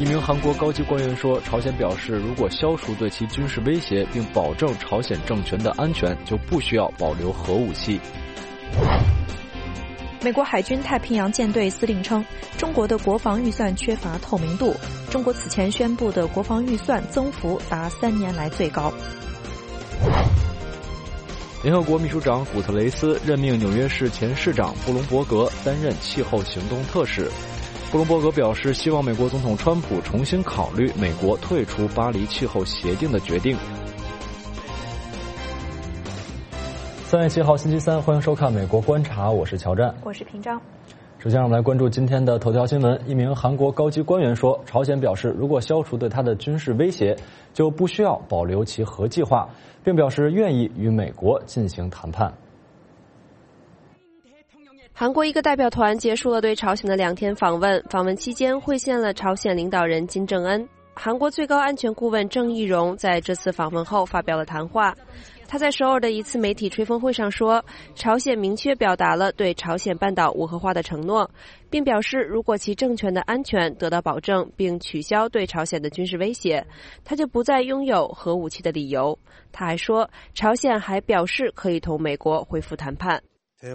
一名韩国高级官员说，朝鲜表示，如果消除对其军事威胁，并保证朝鲜政权的安全，就不需要保留核武器。 美国海军太平洋舰队司令称，中国的国防预算缺乏透明度。中国此前宣布的国防预算增幅达3年来最高。 联合国秘书长古特雷斯任命纽约市前市长布隆伯格担任气候行动特使。布隆伯格表示，希望美国总统川普重新考虑美国退出巴黎气候协定的决定。3月7号星期三，欢迎收看《美国观察》，我是乔战， 我是平章。 首先让我们来关注今天的头条新闻。一名韩国高级官员说，朝鲜表示，如果消除对他的军事威胁，就不需要保留其核计划，并表示愿意与美国进行谈判。 韩国一个代表团结束了对朝鲜的2天访问，访问期间会见了朝鲜领导人金正恩。韩国最高安全顾问郑义溶在这次访问后发表了谈话。他在首尔的一次媒体吹风会上说，朝鲜明确表达了对朝鲜半岛无核化的承诺，并表示如果其政权的安全得到保证，并取消对朝鲜的军事威胁，他就不再拥有核武器的理由。他还说，朝鲜还表示可以同美国恢复谈判。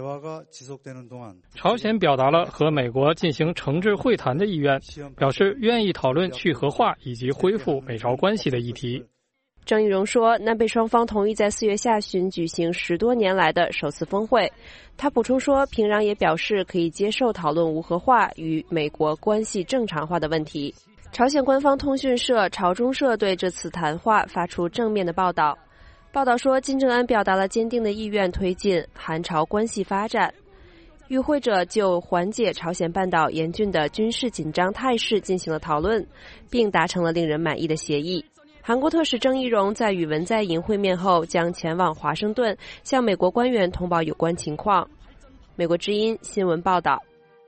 朝鲜表达了和美国进行诚挚会谈的意愿，表示愿意讨论去核化以及恢复美朝关系的议题。 郑义溶说，南北双方同意在4月下旬举行10多年来的首次峰会。他补充说，平壤也表示可以接受讨论无核化与美国关系正常化的问题。朝鲜官方通讯社朝中社对这次谈话发出正面的报道。报道说，金正恩表达了坚定的意愿推进韩朝关系发展。与会者就缓解朝鲜半岛严峻的军事紧张态势进行了讨论，并达成了令人满意的协议。韩国特使郑义溶在与文在寅会面后，将前往华盛顿向美国官员通报有关情况。美国之音新闻报道。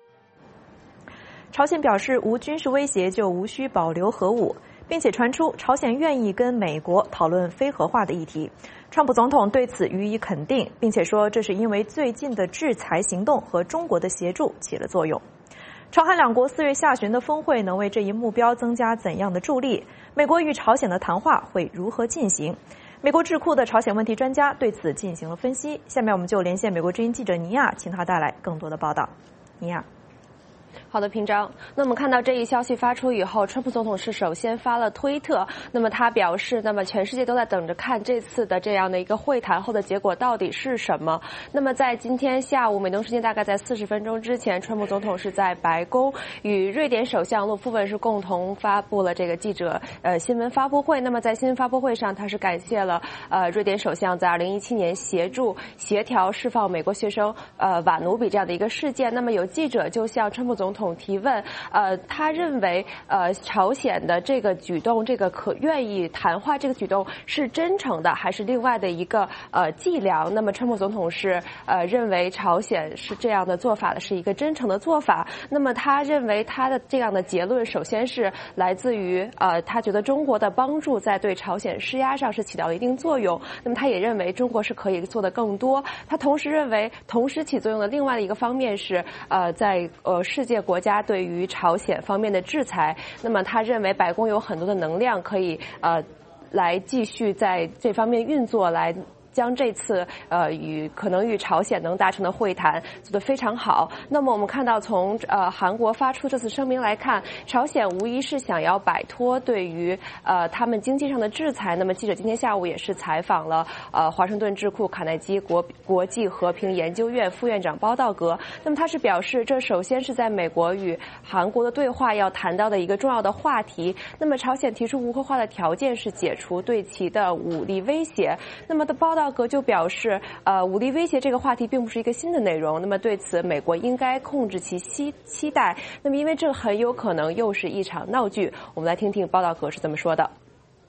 朝鲜表示，无军事威胁就无需保留核武，并且传出朝鲜愿意跟美国讨论非核化的议题。川普总统对此予以肯定，并且说这是因为最近的制裁行动和中国的协助起了作用。朝韩两国4月下旬的峰会能为这一目标增加怎样的助力？美国与朝鲜的谈话会如何进行？美国智库的朝鲜问题专家对此进行了分析。下面我们就连线美国之音记者尼亚，请他带来更多的报道。尼亚。 好的，平章。那么看到这一消息发出以后，川普总统是首先发了推特，那么他表示，那么全世界都在等着看这次的这样的一个会谈后的结果到底是什么。那么在今天下午美东时间大概在40分钟之前，川普总统是在白宫与瑞典首相洛夫文是共同发布了这个记者新闻发布会。那么在新闻发布会上，他是感谢了瑞典首相在2017年协调释放美国学生瓦努比这样的一个事件。那么有记者就向川普总统提问，他认为朝鲜的这个举动，这个可愿意谈话这个举动是真诚的，还是另外的一个伎俩？那么川普总统是认为朝鲜是这样的做法的，是一个真诚的做法。那么他认为他的这样的结论，首先是来自于他觉得中国的帮助在对朝鲜施压上是起到了一定作用。那么他也认为中国是可以做得更多。他同时认为，同时起作用的另外的一个方面是在世界国家对于朝鲜方面的制裁。那么他认为白宫有很多的能量可以来继续在这方面运作，来将这次可能与朝鲜能达成的会谈做得非常好。那么我们看到从韩国发出这次声明来看，朝鲜无疑是想要摆脱对于他们经济上的制裁。那么记者今天下午也是采访了华盛顿智库卡耐基国际和平研究院副院长包道格。那么他是表示，这首先是在美国与韩国的对话要谈到的一个重要的话题。那么朝鲜提出无核化的条件是解除对其的武力威胁。那么的包道格就表示，武力威胁这个话题并不是一个新的内容。那么对此，美国应该控制其期待。那么因为这很有可能又是一场闹剧。我们来听听包道格是怎么说的。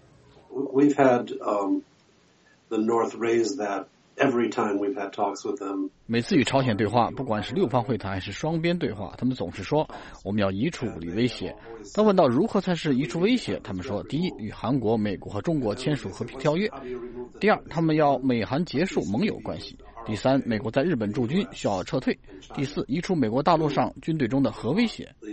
We've had the North raise that every time we've had talks with them. 每次与朝鲜对话，不管是6方会谈还是双边对话，他们总是说我们要移除武力威胁。当问到如何才是移除威胁，他们说：第一，与韩国、美国和中国签署和平条约；第二，他们要美韩结束盟友关系；第三，美国在日本驻军需要撤退；第四，移除美国大陆上军队中的核威胁。 The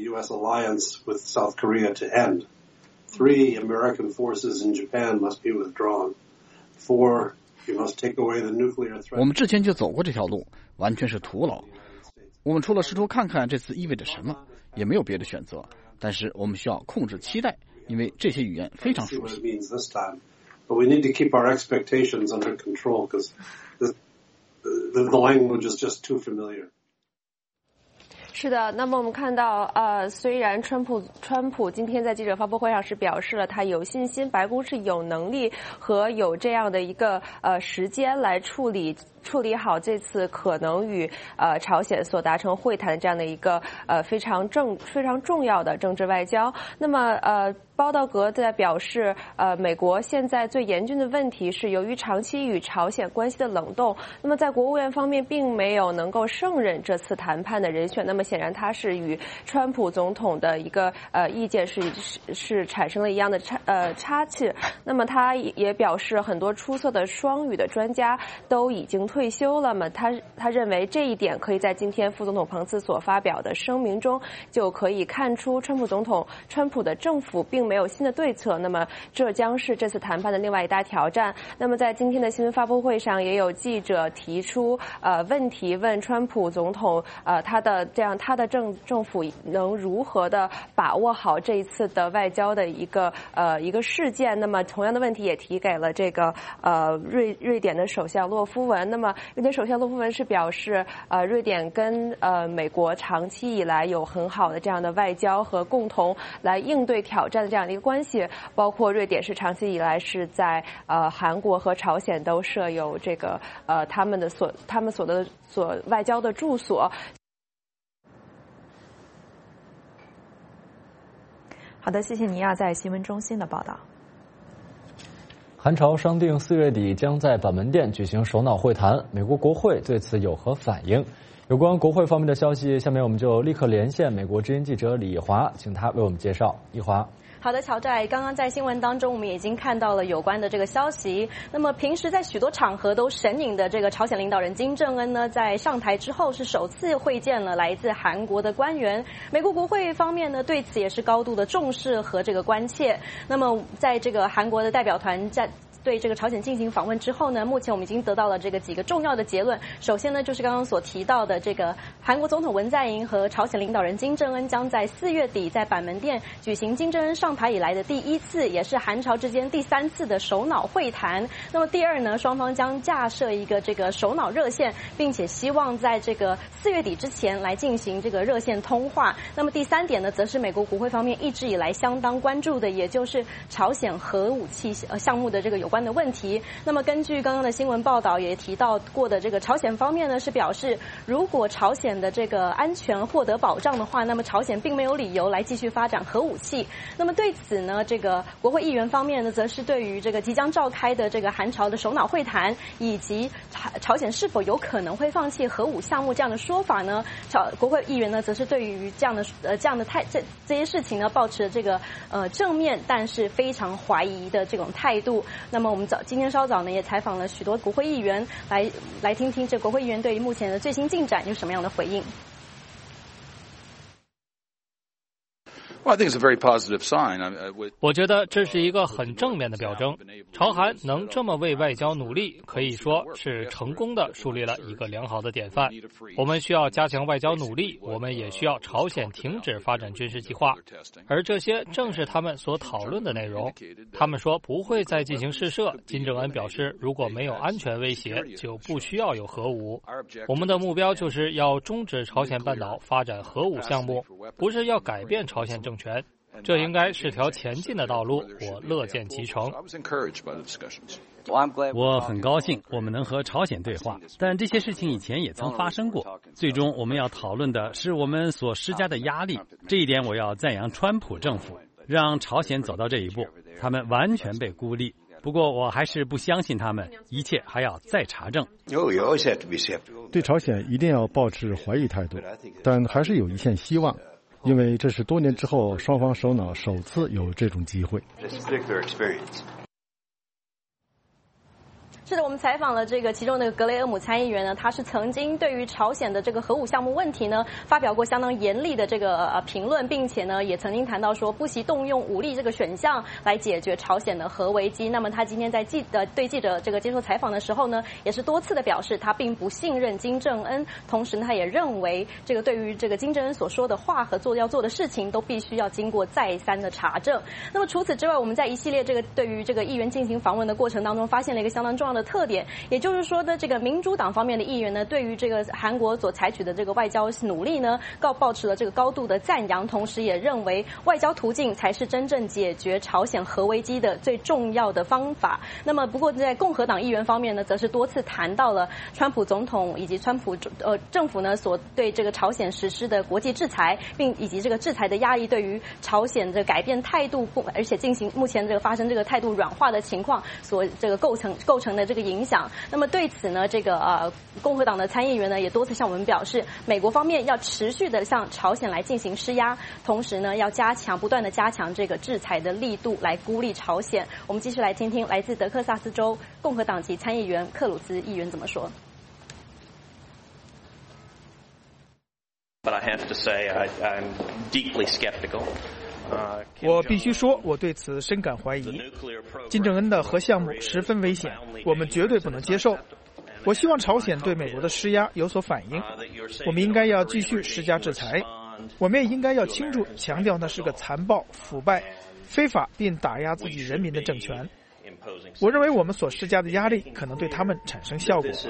U.S. alliance with South Korea to end. 3, American forces in Japan must be withdrawn. 4, you must take away the nuclear threat. 我们之前就走过这条路，完全是徒劳。我们除了试图看看这次意味着什么，也没有别的选择。但是我们需要控制期待，因为这些语言非常熟悉。 But we need to keep our expectations under control because the language is just too familiar. 是的，那么我们看到，虽然川普今天在记者发布会上是表示了他有信心，白宫是有能力和有这样的一个时间来处理好这次可能与朝鲜所达成会谈的这样的一个非常重要的政治外交。那么包道格在表示，美国现在最严峻的问题是由于长期与朝鲜关系的冷冻，那么在国务院方面并没有能够胜任这次谈判的人选。那么显然他是与川普总统的一个意见是产生了一样的差距。那么他也表示，很多出色的双语的专家都已经退休了嘛，他认为这一点可以在今天副总统彭斯所发表的声明中就可以看出，川普的政府并没有新的对策。那么这将是这次谈判的另外一大挑战。那么在今天的新闻发布会上，也有记者提出问题，问川普总统他的政府能如何的把握好这一次的外交的一个事件。那么同样的问题也提给了这个瑞典的首相洛夫文。那么瑞典首相洛夫文是表示，瑞典跟美国长期以来有很好的这样的外交和共同来应对挑战的这样的一个关系，包括瑞典是长期以来是在韩国和朝鲜都设有这个他们所外交的住所。 好的，谢谢尼亚在新闻中心的报道。 韩朝商定4月底将在板门店举行首脑会谈，美国国会对此有何反应？有关国会方面的消息，下面我们就立刻连线美国之音记者李艺华，请他为我们介绍。艺华。 好的，乔寨，刚刚在新闻当中我们已经看到了有关的这个消息。那么平时在许多场合都神隐的这个朝鲜领导人金正恩呢，在上台之后是首次会见了来自韩国的官员。美国国会方面呢，对此也是高度的重视和这个关切。那么在这个韩国的代表团对这个朝鲜进行访问之后呢，目前我们已经得到了这个几个重要的结论。首先呢，就是刚刚所提到的这个韩国总统文在寅和朝鲜领导人金正恩将在4月底在板门店举行金正恩上台以来的第一次，也是韩朝之间第3次的首脑会谈。那么第二呢，双方将架设一个这个首脑热线，并且希望在这个4月底之前来进行这个热线通话。那么第3点呢，则是美国国会方面一直以来相当关注的，也就是朝鲜核武器项目的这个有关的问题。那么根据刚刚的新闻报道也提到过的，这个朝鲜方面呢是表示，如果朝鲜的这个安全获得保障的话，那么朝鲜并没有理由来继续发展核武器。那么对此呢，这个国会议员方面呢，则是对于这个即将召开的这个韩朝的首脑会谈，以及朝鲜是否有可能会放弃核武项目这样的说法呢，国会议员呢，则是对于这样的这些事情呢，抱持这个正面但是非常怀疑的这种态度。那么我们今天稍早呢，也采访了许多国会议员，来听听这国会议员对于目前的最新进展有什么样的回应。 我觉得这是一个很正面的表征。朝韩能这么为外交努力，可以说是成功的树立了一个良好的典范。我们需要加强外交努力，我们也需要朝鲜停止发展军事计划，而这些正是他们所讨论的内容。他们说不会再进行试射，金正恩表示如果没有安全威胁，就不需要有核武。我们的目标就是要终止朝鲜半岛发展核武项目，不是要改变朝鲜政权。这应该是条前进的道路，我乐见其成。 我很高兴我们能和朝鲜对话，但这些事情以前也曾发生过。最终我们要讨论的是我们所施加的压力，这一点我要赞扬川普政府，让朝鲜走到这一步，他们完全被孤立。不过我还是不相信他们，一切还要再查证。 对朝鲜一定要保持怀疑态度，但还是有一线希望，因为这是多年之后双方首脑首次有这种机会。 是的，我们采访了这个其中的格雷厄姆参议员呢，他是曾经对于朝鲜的这个核武项目问题呢，发表过相当严厉的这个评论，并且呢，也曾经谈到说不惜动用武力这个选项来解决朝鲜的核危机。那么他今天在对记者这个接受采访的时候呢，也是多次的表示他并不信任金正恩，同时呢，他也认为这个对于这个金正恩所说的话和要做的事情都必须要经过再三的查证。那么除此之外，我们在一系列这个对于这个议员进行访问的过程当中，发现了一个相当重要的特点，也就是说呢，这个民主党方面的议员呢，对于这个韩国所采取的这个外交努力呢，抱持了这个高度的赞扬，同时也认为外交途径才是真正解决朝鲜核危机的最重要的方法。那么，不过在共和党议员方面呢，则是多次谈到了川普总统以及川普政府呢所对这个朝鲜实施的国际制裁，并以及这个制裁的压力对于朝鲜的改变态度，而且进行目前这个发生这个态度软化的情况所这个构成的这个影响。那么对此呢，这个共和党的参议员呢也多次向我们表示，美国方面要持续的向朝鲜来进行施压，同时呢要不断的加强这个制裁的力度来孤立朝鲜。我们继续来听听来自德克萨斯州共和党籍参议员克鲁兹议员怎么说。 But I have to say I'm deeply skeptical. 我必须说，我对此深感怀疑。金正恩的核项目十分危险，我们绝对不能接受。我希望朝鲜对美国的施压有所反应，我们应该要继续施加制裁。我们也应该要清楚强调，那是个残暴、腐败、非法并打压自己人民的政权。我认为我们所施加的压力可能对他们产生效果。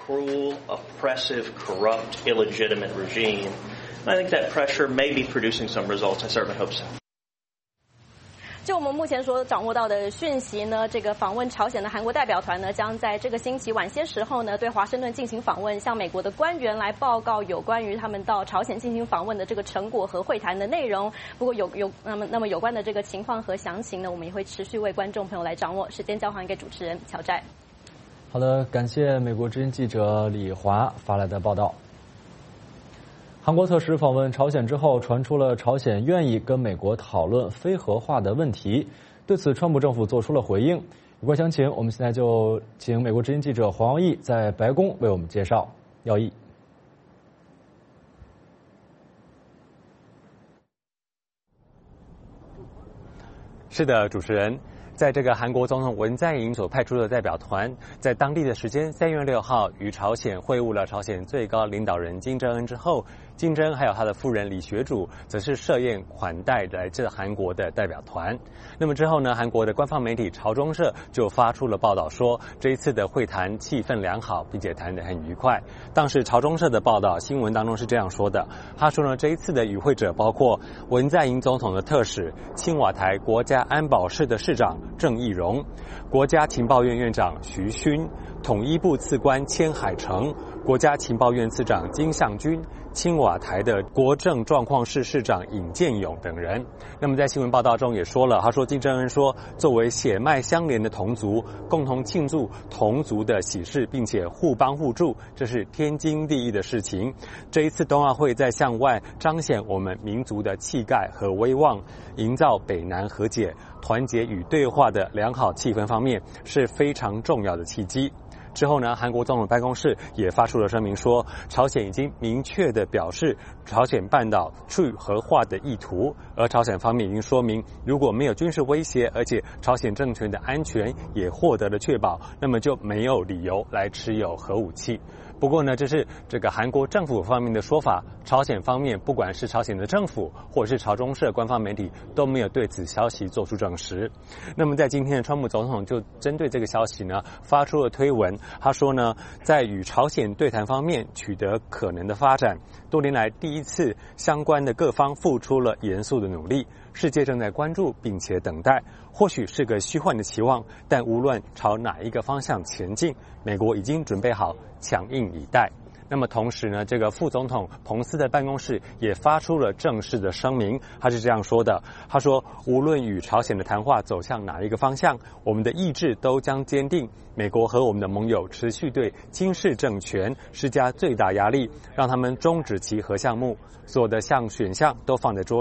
I think that pressure may be producing some results. I certainly hope so. 就我们目前所掌握到的讯息呢，这个访问朝鲜的韩国代表团呢，将在这个星期晚些时候呢，对华盛顿进行访问，向美国的官员来报告有关于他们到朝鲜进行访问的这个成果和会谈的内容。不过那么有关的这个情况和详情呢，我们也会持续为观众朋友来掌握。时间交还给主持人乔寨。 好的，感谢美国之音记者李华发来的报道。韩国特使访问朝鲜之后，传出了朝鲜愿意跟美国讨论非核化的问题。对此，川普政府做出了回应。有关详情，我们现在就请美国之音记者黄耀义在白宫为我们介绍。耀义。 是的，主持人。在这个韩国总统文在寅所派出的代表团，在当地的时间3月6号与朝鲜会晤了朝鲜最高领导人金正恩之后，金正恩还有他的夫人李学主则是设宴款待来自韩国的代表团。那么之后呢，韩国的官方媒体朝中社就发出了报道说，这一次的会谈气氛良好，并且谈得很愉快。当时朝中社的报道新闻当中是这样说的，他说呢，这一次的与会者包括文在寅总统的特使、青瓦台国家安保室的室长郑义溶、国家情报院院长徐勋、统一部次官千海成、国家情报院次长金相军、青瓦台的国政状况室室长尹建勇等人。那么在新闻报道中也说了，他说金正恩说，作为血脉相连的同族，共同庆祝同族的喜事，并且互帮互助，这是天经地义的事情。这一次冬奥会在向外彰显我们民族的气概和威望，营造北南和解、团结与对话的良好气氛方面是非常重要的契机。之后呢，韩国总统办公室也发出了声明说，朝鲜已经明确地表示朝鲜半岛去核化的意图，而朝鲜方面已经说明，如果没有军事威胁，而且朝鲜政权的安全也获得了确保，那么就没有理由来持有核武器。不过呢，这是这个韩国政府方面的说法，朝鲜方面不管是朝鲜的政府或者是朝中社官方媒体都没有对此消息做出证实。那么在今天的川普总统就针对这个消息呢发出了推文，他说呢，在与朝鲜对谈方面取得可能的发展，多年来第一次相关的各方付出了严肃的努力，世界正在关注并且等待，或许是个虚幻的期望，但无论朝哪一个方向前进，美国已经准备好强硬以待。那么同时呢，这个副总统彭斯的办公室也发出了正式的声明，他是这样说的，他说，无论与朝鲜的谈话走向哪一个方向，我们的意志都将坚定，美国和我们的盟友持续对金氏政权施加最大压力，让他们终止其核项目，所有的选项都放在桌上，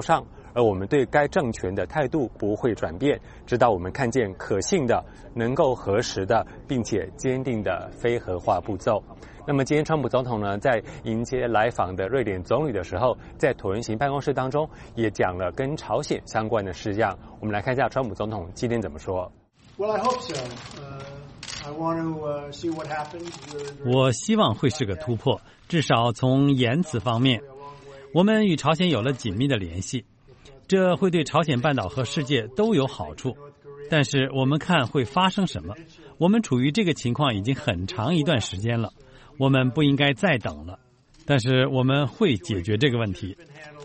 而我们对该政权的态度不会转变，直到我们看见可信的、能够核实的，并且坚定的非核化步骤。那么今天川普总统呢，在迎接来访的瑞典总理的时候，在椭圆形办公室当中也讲了跟朝鲜相关的事项。我们来看一下川普总统今天怎么说。 Well, I hope so. I want to see what happens. 我希望会是个突破，至少从言辞方面，我们与朝鲜有了紧密的联系，这会对朝鲜半岛和世界都有好处。但是我们看会发生什么？我们处于这个情况已经很长一段时间了，我们不应该再等了。但是我们会解决这个问题。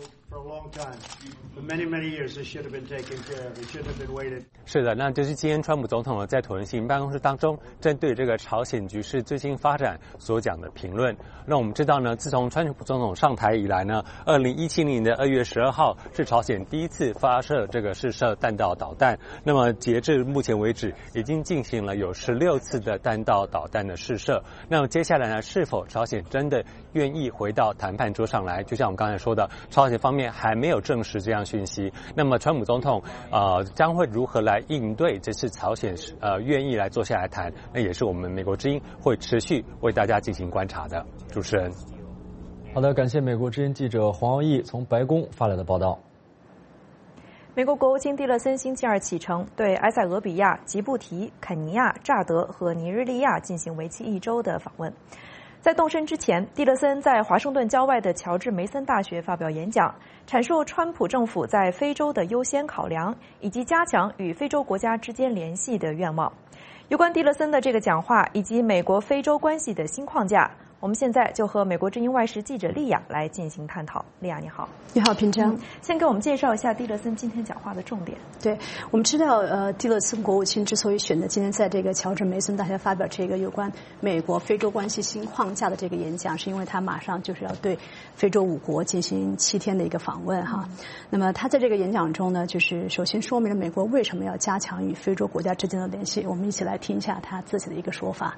是的，那就是今天川普总统在椭圆形办公室当中针对这个朝鲜局势最新发展所讲的评论。那我们知道呢，自从川普总统上台以来呢，2017年的2月12号是朝鲜第一次发射这个试射弹道导弹。那么截至目前为止，已经进行了有16次的弹道导弹的试射。那么接下来呢，是否朝鲜真的愿意回到谈判桌上来？就像我们刚才说的，朝鲜方面还没有证实这样讯息。那么川普总统将会如何来应对这次朝鲜愿意来坐下来谈？那也是我们美国之音会持续为大家进行观察的。主持人， 好的，感谢美国之音记者黄耀义从白宫发来的报道。 美国国务卿蒂勒森星期二启程，对埃塞俄比亚、吉布提、肯尼亚、乍得和尼日利亚进行为期1周的访问。在动身之前，蒂勒森在华盛顿郊外的乔治梅森大学发表演讲，阐述川普政府在非洲的优先考量，以及加强与非洲国家之间联系的愿望。有关蒂勒森的这个讲话以及美国非洲关系的新框架，我们现在就和美国之音外事记者莉亚来进行探讨。莉亚，你好。 你好，平章。 先给我们介绍一下蒂勒森今天讲话的重点。 对，我们知道，蒂勒森国务卿之所以选择今天在这个乔治梅森大学发表这个有关美国非洲关系新框架的这个演讲，是因为他马上就是要对非洲5国进行7天的一个访问哈。那么他在这个演讲中呢，就是首先说明了美国为什么要加强与非洲国家之间的联系。我们一起来听一下他自己的一个说法。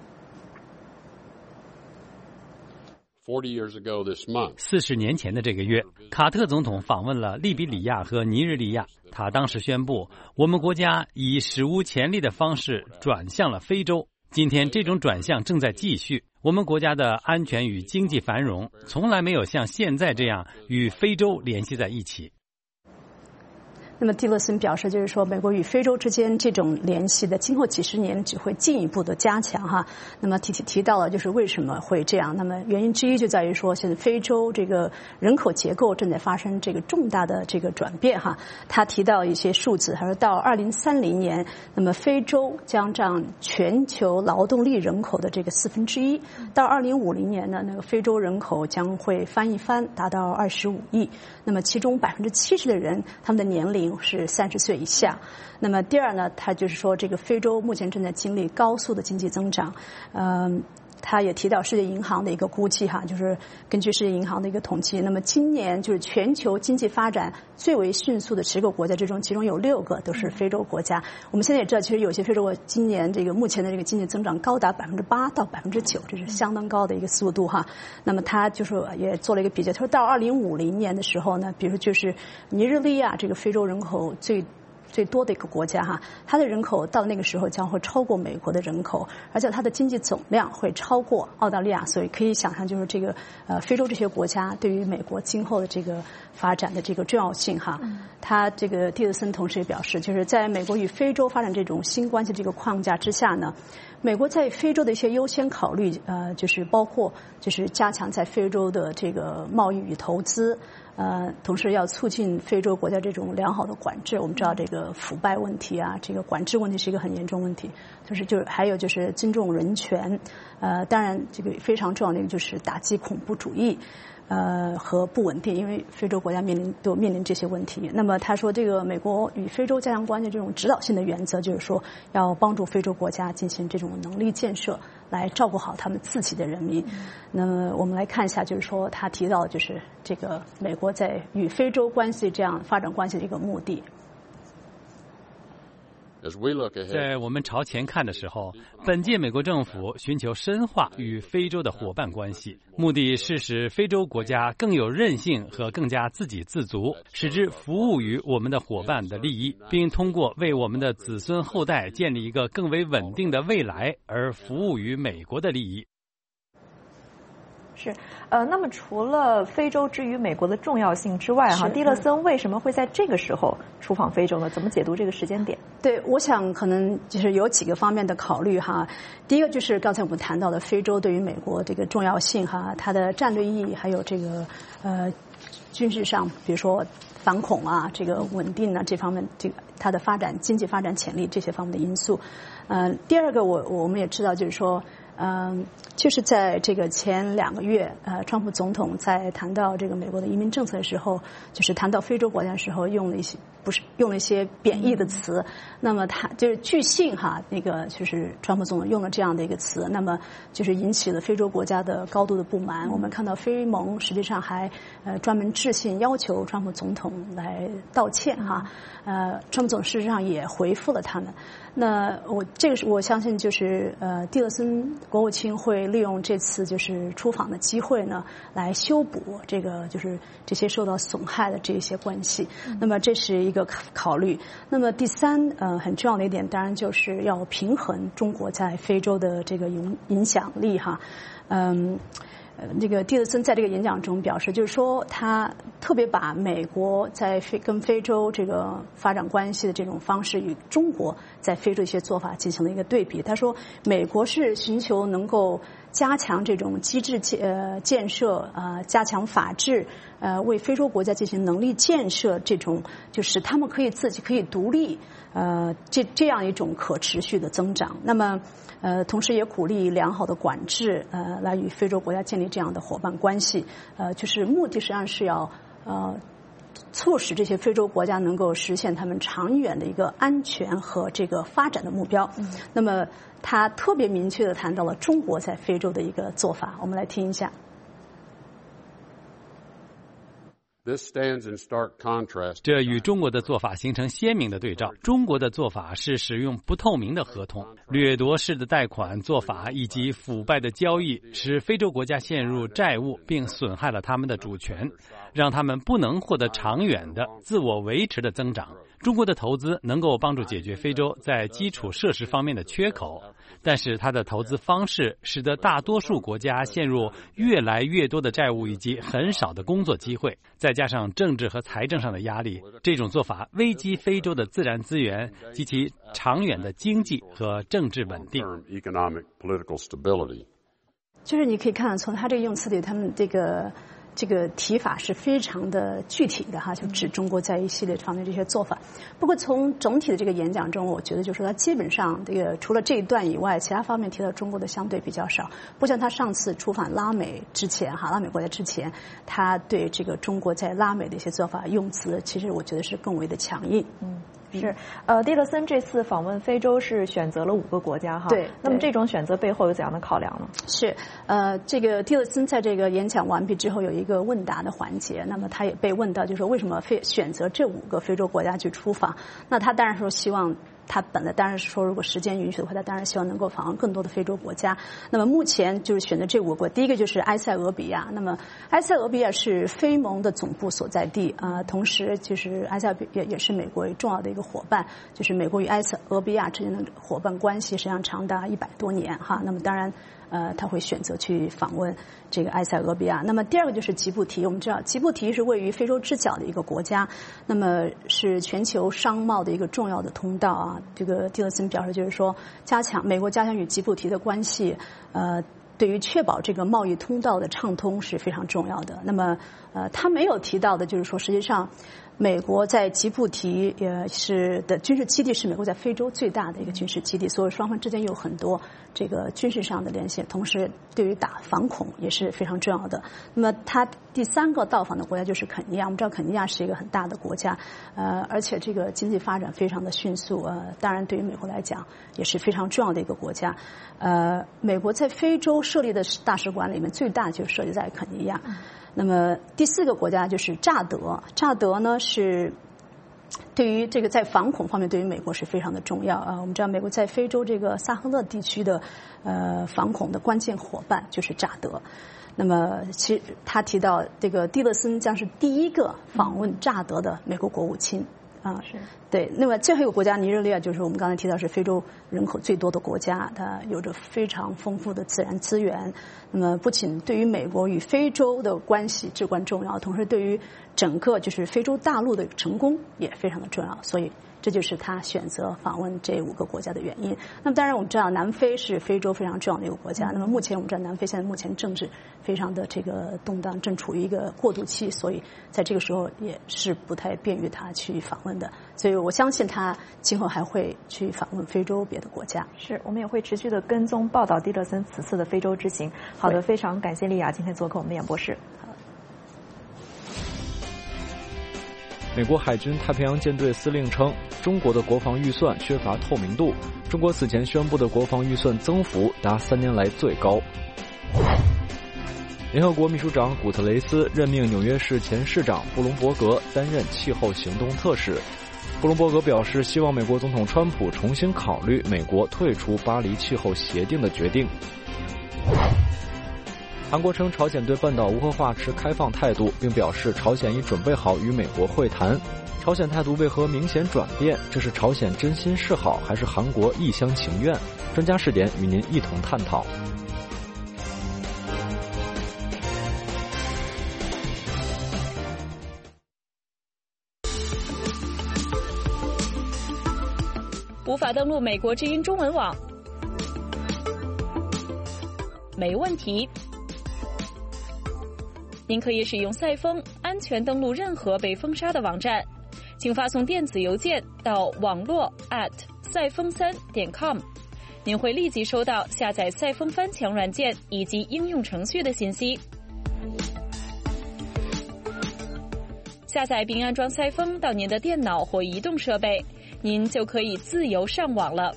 40年前的这个月，卡特总统访问了利比里亚和尼日利亚。他当时宣布，我们国家以史无前例的方式转向了非洲。今天这种转向正在继续。我们国家的安全与经济繁荣从来没有像现在这样与非洲联系在一起。 那么蒂勒森表示，就是说美国与非洲之间这种联系的今后几十年只会进一步的加强哈。那么提到了就是为什么会这样，那么原因之一就在于说现在非洲这个人口结构正在发生这个重大的这个转变哈。他提到一些数字，他说到2030年，那么非洲将占全球劳动力人口的这个1/4，到2050年呢，那个非洲人口将会翻一番，达到25亿。那么其中70%的人，他们的年龄是30岁以下。那么第二呢，他就是说这个非洲目前正在经历高速的经济增长。他也提到世界银行的一个估计哈，就是根据世界银行的一个统计，那么今年就是全球经济发展最为迅速的10个国家之中，其中有6个都是非洲国家。我们现在也知道，其实有些非洲国今年这个目前的这个经济增长高达8%到9%，这是相当高的一个速度哈。那么他就是也做了一个比较，他说到2050年的时候呢，比如就是尼日利亚这个非洲人口最多的一个国家哈，它的人口到那个时候将会超过美国的人口，而且它的经济总量会超过澳大利亚，所以可以想象就是这个非洲这些国家对于美国今后的这个发展的这个重要性哈。他这个蒂勒森同时也表示，就是在美国与非洲发展这种新关系这个框架之下呢，美国在非洲的一些优先考虑就是包括就是加强在非洲的这个贸易与投资。同时要促进非洲国家这种良好的管制。我们知道这个腐败问题啊，这个管制问题是一个很严重问题。就是还有就是尊重人权。当然这个非常重要的一个就是打击恐怖主义。和不稳定，因为非洲国家面临这些问题。那么他说，这个美国与非洲加强关系这种指导性的原则，就是说要帮助非洲国家进行这种能力建设，来照顾好他们自己的人民。那么我们来看一下，就是说他提到就是这个美国在与非洲关系这样发展关系的一个目的。 在我们朝前看的时候，本届美国政府寻求深化与非洲的伙伴关系，目的是使非洲国家更有韧性和更加自给自足，使之服务于我们的伙伴的利益，并通过为我们的子孙后代建立一个更为稳定的未来而服务于美国的利益。 是，那么除了非洲之于美国的重要性之外，蒂勒森为什么会在这个时候出访非洲呢？怎么解读这个时间点？ 对，我想可能就是有几个方面的考虑哈。第一个就是刚才我们谈到的非洲对于美国这个重要性哈，它的战略意义，还有这个军事上，比如说反恐啊，这个稳定啊这方面，这个它的发展经济发展潜力这些方面的因素。第二个我们也知道就是说。就是在这个前2个月，川普总统在谈到这个美国的移民政策的时候，就是谈到非洲国家的时候，用了一些贬义的词。那么他就是据信哈，那个就是川普总统用了这样的一个词，那么就是引起了非洲国家的高度的不满。我们看到非盟实际上还专门致信要求川普总统来道歉哈。川普总统事实上也回复了他们。那这个是我相信就是蒂勒森国务卿会利用这次就是出访的机会呢，来修补这个就是这些受到损害的这些关系。那么这是一个考虑。那么第三很重要的一点，当然就是要平衡中国在非洲的这个影响力哈。这个蒂勒森在这个演讲中表示，就是说他特别把美国在跟非洲这个发展关系的这种方式与中国在非洲一些做法进行了一个对比。他说，美国是寻求能够加强这种机制建设，加强法治，为非洲国家进行能力建设，这种就是他们可以自己可以独立，这样一种可持续的增长。那么同时也鼓励良好的管制，来与非洲国家建立这样的伙伴关系，就是目的实际上是要促使这些非洲国家能够实现他们长远的一个安全和这个发展的目标。那么他特别明确地谈到了中国在非洲的一个做法，我们来听一下。 这与中国的做法形成鲜明的对照。中国的做法是使用不透明的合同、掠夺式的贷款做法以及腐败的交易，使非洲国家陷入债务，并损害了他们的主权，让他们不能获得长远的自我维持的增长。中国的投资能够帮助解决非洲在基础设施方面的缺口，但是它的投资方式使得大多数国家陷入越来越多的债务以及很少的工作机会，再加上政治和财政上的压力，这种做法危及非洲的自然资源及其长远的经济和政治稳定。 就是你可以看从他这个用词里，他们这个提法是非常的具体的哈，就指中国在一系列方面这些做法。不过从总体的这个演讲中，我觉得就是说他基本上这个除了这一段以外，其他方面提到中国的相对比较少。不像他上次出访拉美之前哈，拉美国家之前，他对这个中国在拉美的一些做法用词，其实我觉得是更为的强硬。 是，蒂勒森这次访问非洲是选择了5个国家哈。 对。 那么这种选择背后有怎样的考量呢？ 是，这个蒂勒森在这个演讲完毕之后有一个问答的环节，那么他也被问到，就是说为什么选择这5个非洲国家去出访？那他当然说希望。他本来当然是说，如果时间允许的话，他当然希望能够访问更多的非洲国家。那么目前就是选择这5个国家，第一个就是埃塞俄比亚。那么埃塞俄比亚是非盟的总部所在地同时就是埃塞俄比亚也是美国重要的一个伙伴，就是美国与埃塞俄比亚之间的伙伴关系实际上长达100多年哈。那么当然他会选择去访问这个埃塞俄比亚。那么第二个就是吉布提，我们知道吉布提是位于非洲之角的一个国家，那么是全球商贸的一个重要的通道啊。这个蒂勒森表示，就是说美国加强与吉布提的关系，对于确保这个贸易通道的畅通是非常重要的。那么他没有提到的就是说，实际上美国在吉布提的军事基地是美国在非洲最大的一个军事基地，所以双方之间有很多这个军事上的联系，同时对于打反恐也是非常重要的。那么他第3个到访的国家就是肯尼亚，我们知道肯尼亚是一个很大的国家，而且这个经济发展非常的迅速，当然对于美国来讲也是非常重要的一个国家。美国在非洲设立的大使馆里面最大就设立在肯尼亚。那么第4个国家就是乍得，乍得呢是对于这个在反恐方面，对于美国是非常的重要啊。我们知道，美国在非洲这个萨赫勒地区的反恐的关键伙伴就是乍得。那么，其实他提到这个蒂勒森将是第一个访问乍得的美国国务卿啊。 是。 对，那么最后一个国家尼日利亚，就是我们刚才提到是非洲人口最多的国家，它有着非常丰富的自然资源。那么不仅对于美国与非洲的关系至关重要，同时对于整个就是非洲大陆的成功也非常的重要。所以这就是他选择访问这5个国家的原因。那么当然我们知道南非是非洲非常重要的一个国家。那么目前我们知道南非现在目前政治非常的这个动荡，正处于一个过渡期，所以在这个时候也是不太便于他去访问的。所以我相信他今后还会去访问非洲别的国家。 是，我们也会持续的跟踪报道蒂勒森此次的非洲之行。好的，非常感谢莉亚今天做客我们的演播室。 美国海军太平洋舰队司令称，中国的国防预算缺乏透明度。中国此前宣布的国防预算增幅达3年来最高。联合国秘书长古特雷斯任命纽约市前市长布隆伯格担任气候行动特使。布隆伯格表示，希望美国总统川普重新考虑美国退出巴黎气候协定的决定。韩国称朝鲜对半岛无核化持开放态度，并表示朝鲜已准备好与美国会谈。朝鲜态度为何明显转变？这是朝鲜真心示好，还是韩国一厢情愿？专家视点与您一同探讨。 无法登录美国之音中文网？没问题。您可以使用赛风安全登录任何被封杀的网站，请发送电子邮件到网络@赛风3.com，您会立即收到下载赛风翻墙软件以及应用程序的信息。下载并安装赛风到您的电脑或移动设备，您就可以自由上网了。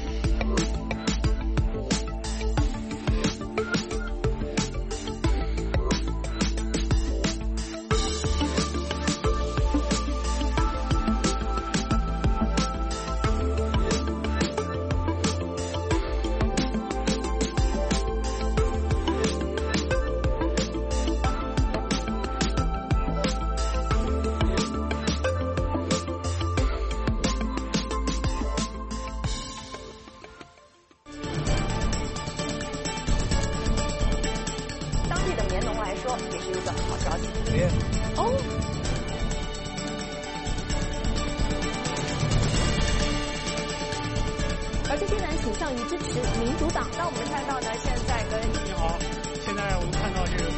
而这些人倾向于支持民主党。那我们看到呢，现在跟你好，现在我们看到这个。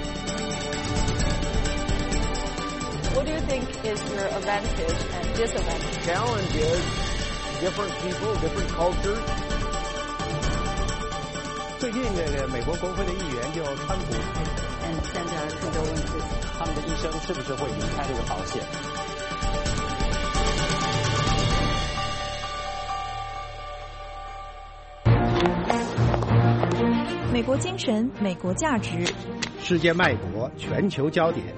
What do you think is your advantage and disadvantage? Challenge is different people, different cultures. 最近这个美国国会的议员就川普， 现在更多问题， 他们的医生是不是会离开这个保险？ 美国精神，美国价值， 世界脉搏，全球焦点。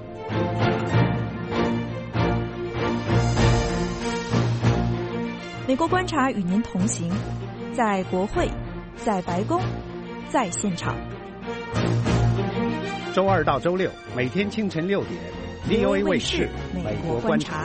美国观察与您同行，在国会，在白宫，在现场。 周二到周六，每天清晨6点 ，VOA 卫视《美国观察》。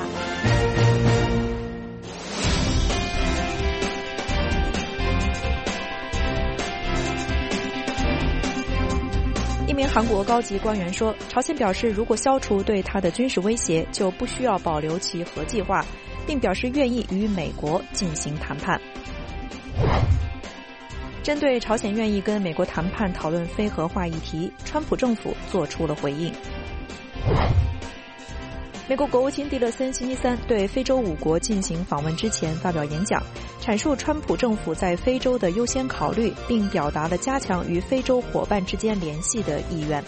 一名韩国高级官员说，朝鲜表示，如果消除对他的军事威胁，就不需要保留其核计划，并表示愿意与美国进行谈判。针对朝鲜愿意跟美国谈判讨论非核化议题，川普政府做出了回应。美国国务卿蒂勒森星期三对非洲5国进行访问之前发表演讲，阐述川普政府在非洲的优先考虑，并表达了加强与非洲伙伴之间联系的意愿。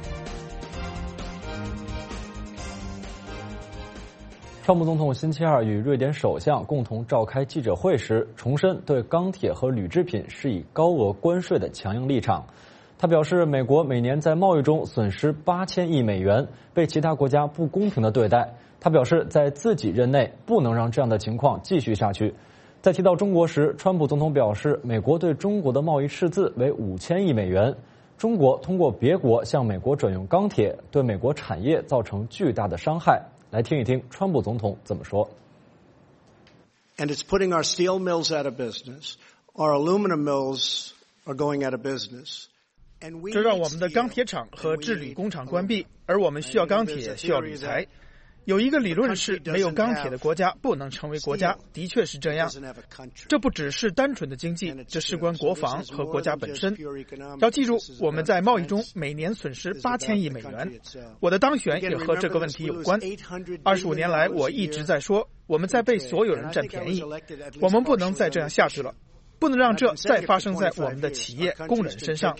川普总统星期二与瑞典首相共同召开记者会时，重申对钢铁和铝制品施以高额关税的强硬立场。他表示，美国每年在贸易中损失8000亿美元，被其他国家不公平的对待。 他表示，在自己任内不能让这样的情况继续下去。在提到中国时，川普总统表示，美国对中国的贸易赤字为5000亿美元。中国通过别国向美国转用钢铁，对美国产业造成巨大的伤害。来听一听川普总统怎么说。 And it's putting our steel mills out of business. Our aluminum mills are going out of business. 这让我们的钢铁厂和制铝工厂关闭，而我们需要钢铁，需要铝材。有一个理论是，没有钢铁的国家不能成为国家，的确是这样。这不只是单纯的经济，这事关国防和国家本身。要记住，我们在贸易中每年损失8000亿美元。我的当选也和这个问题有关。25年来，我一直在说，我们在被所有人占便宜，我们不能再这样下去了，不能让这再发生在我们的企业、工人身上。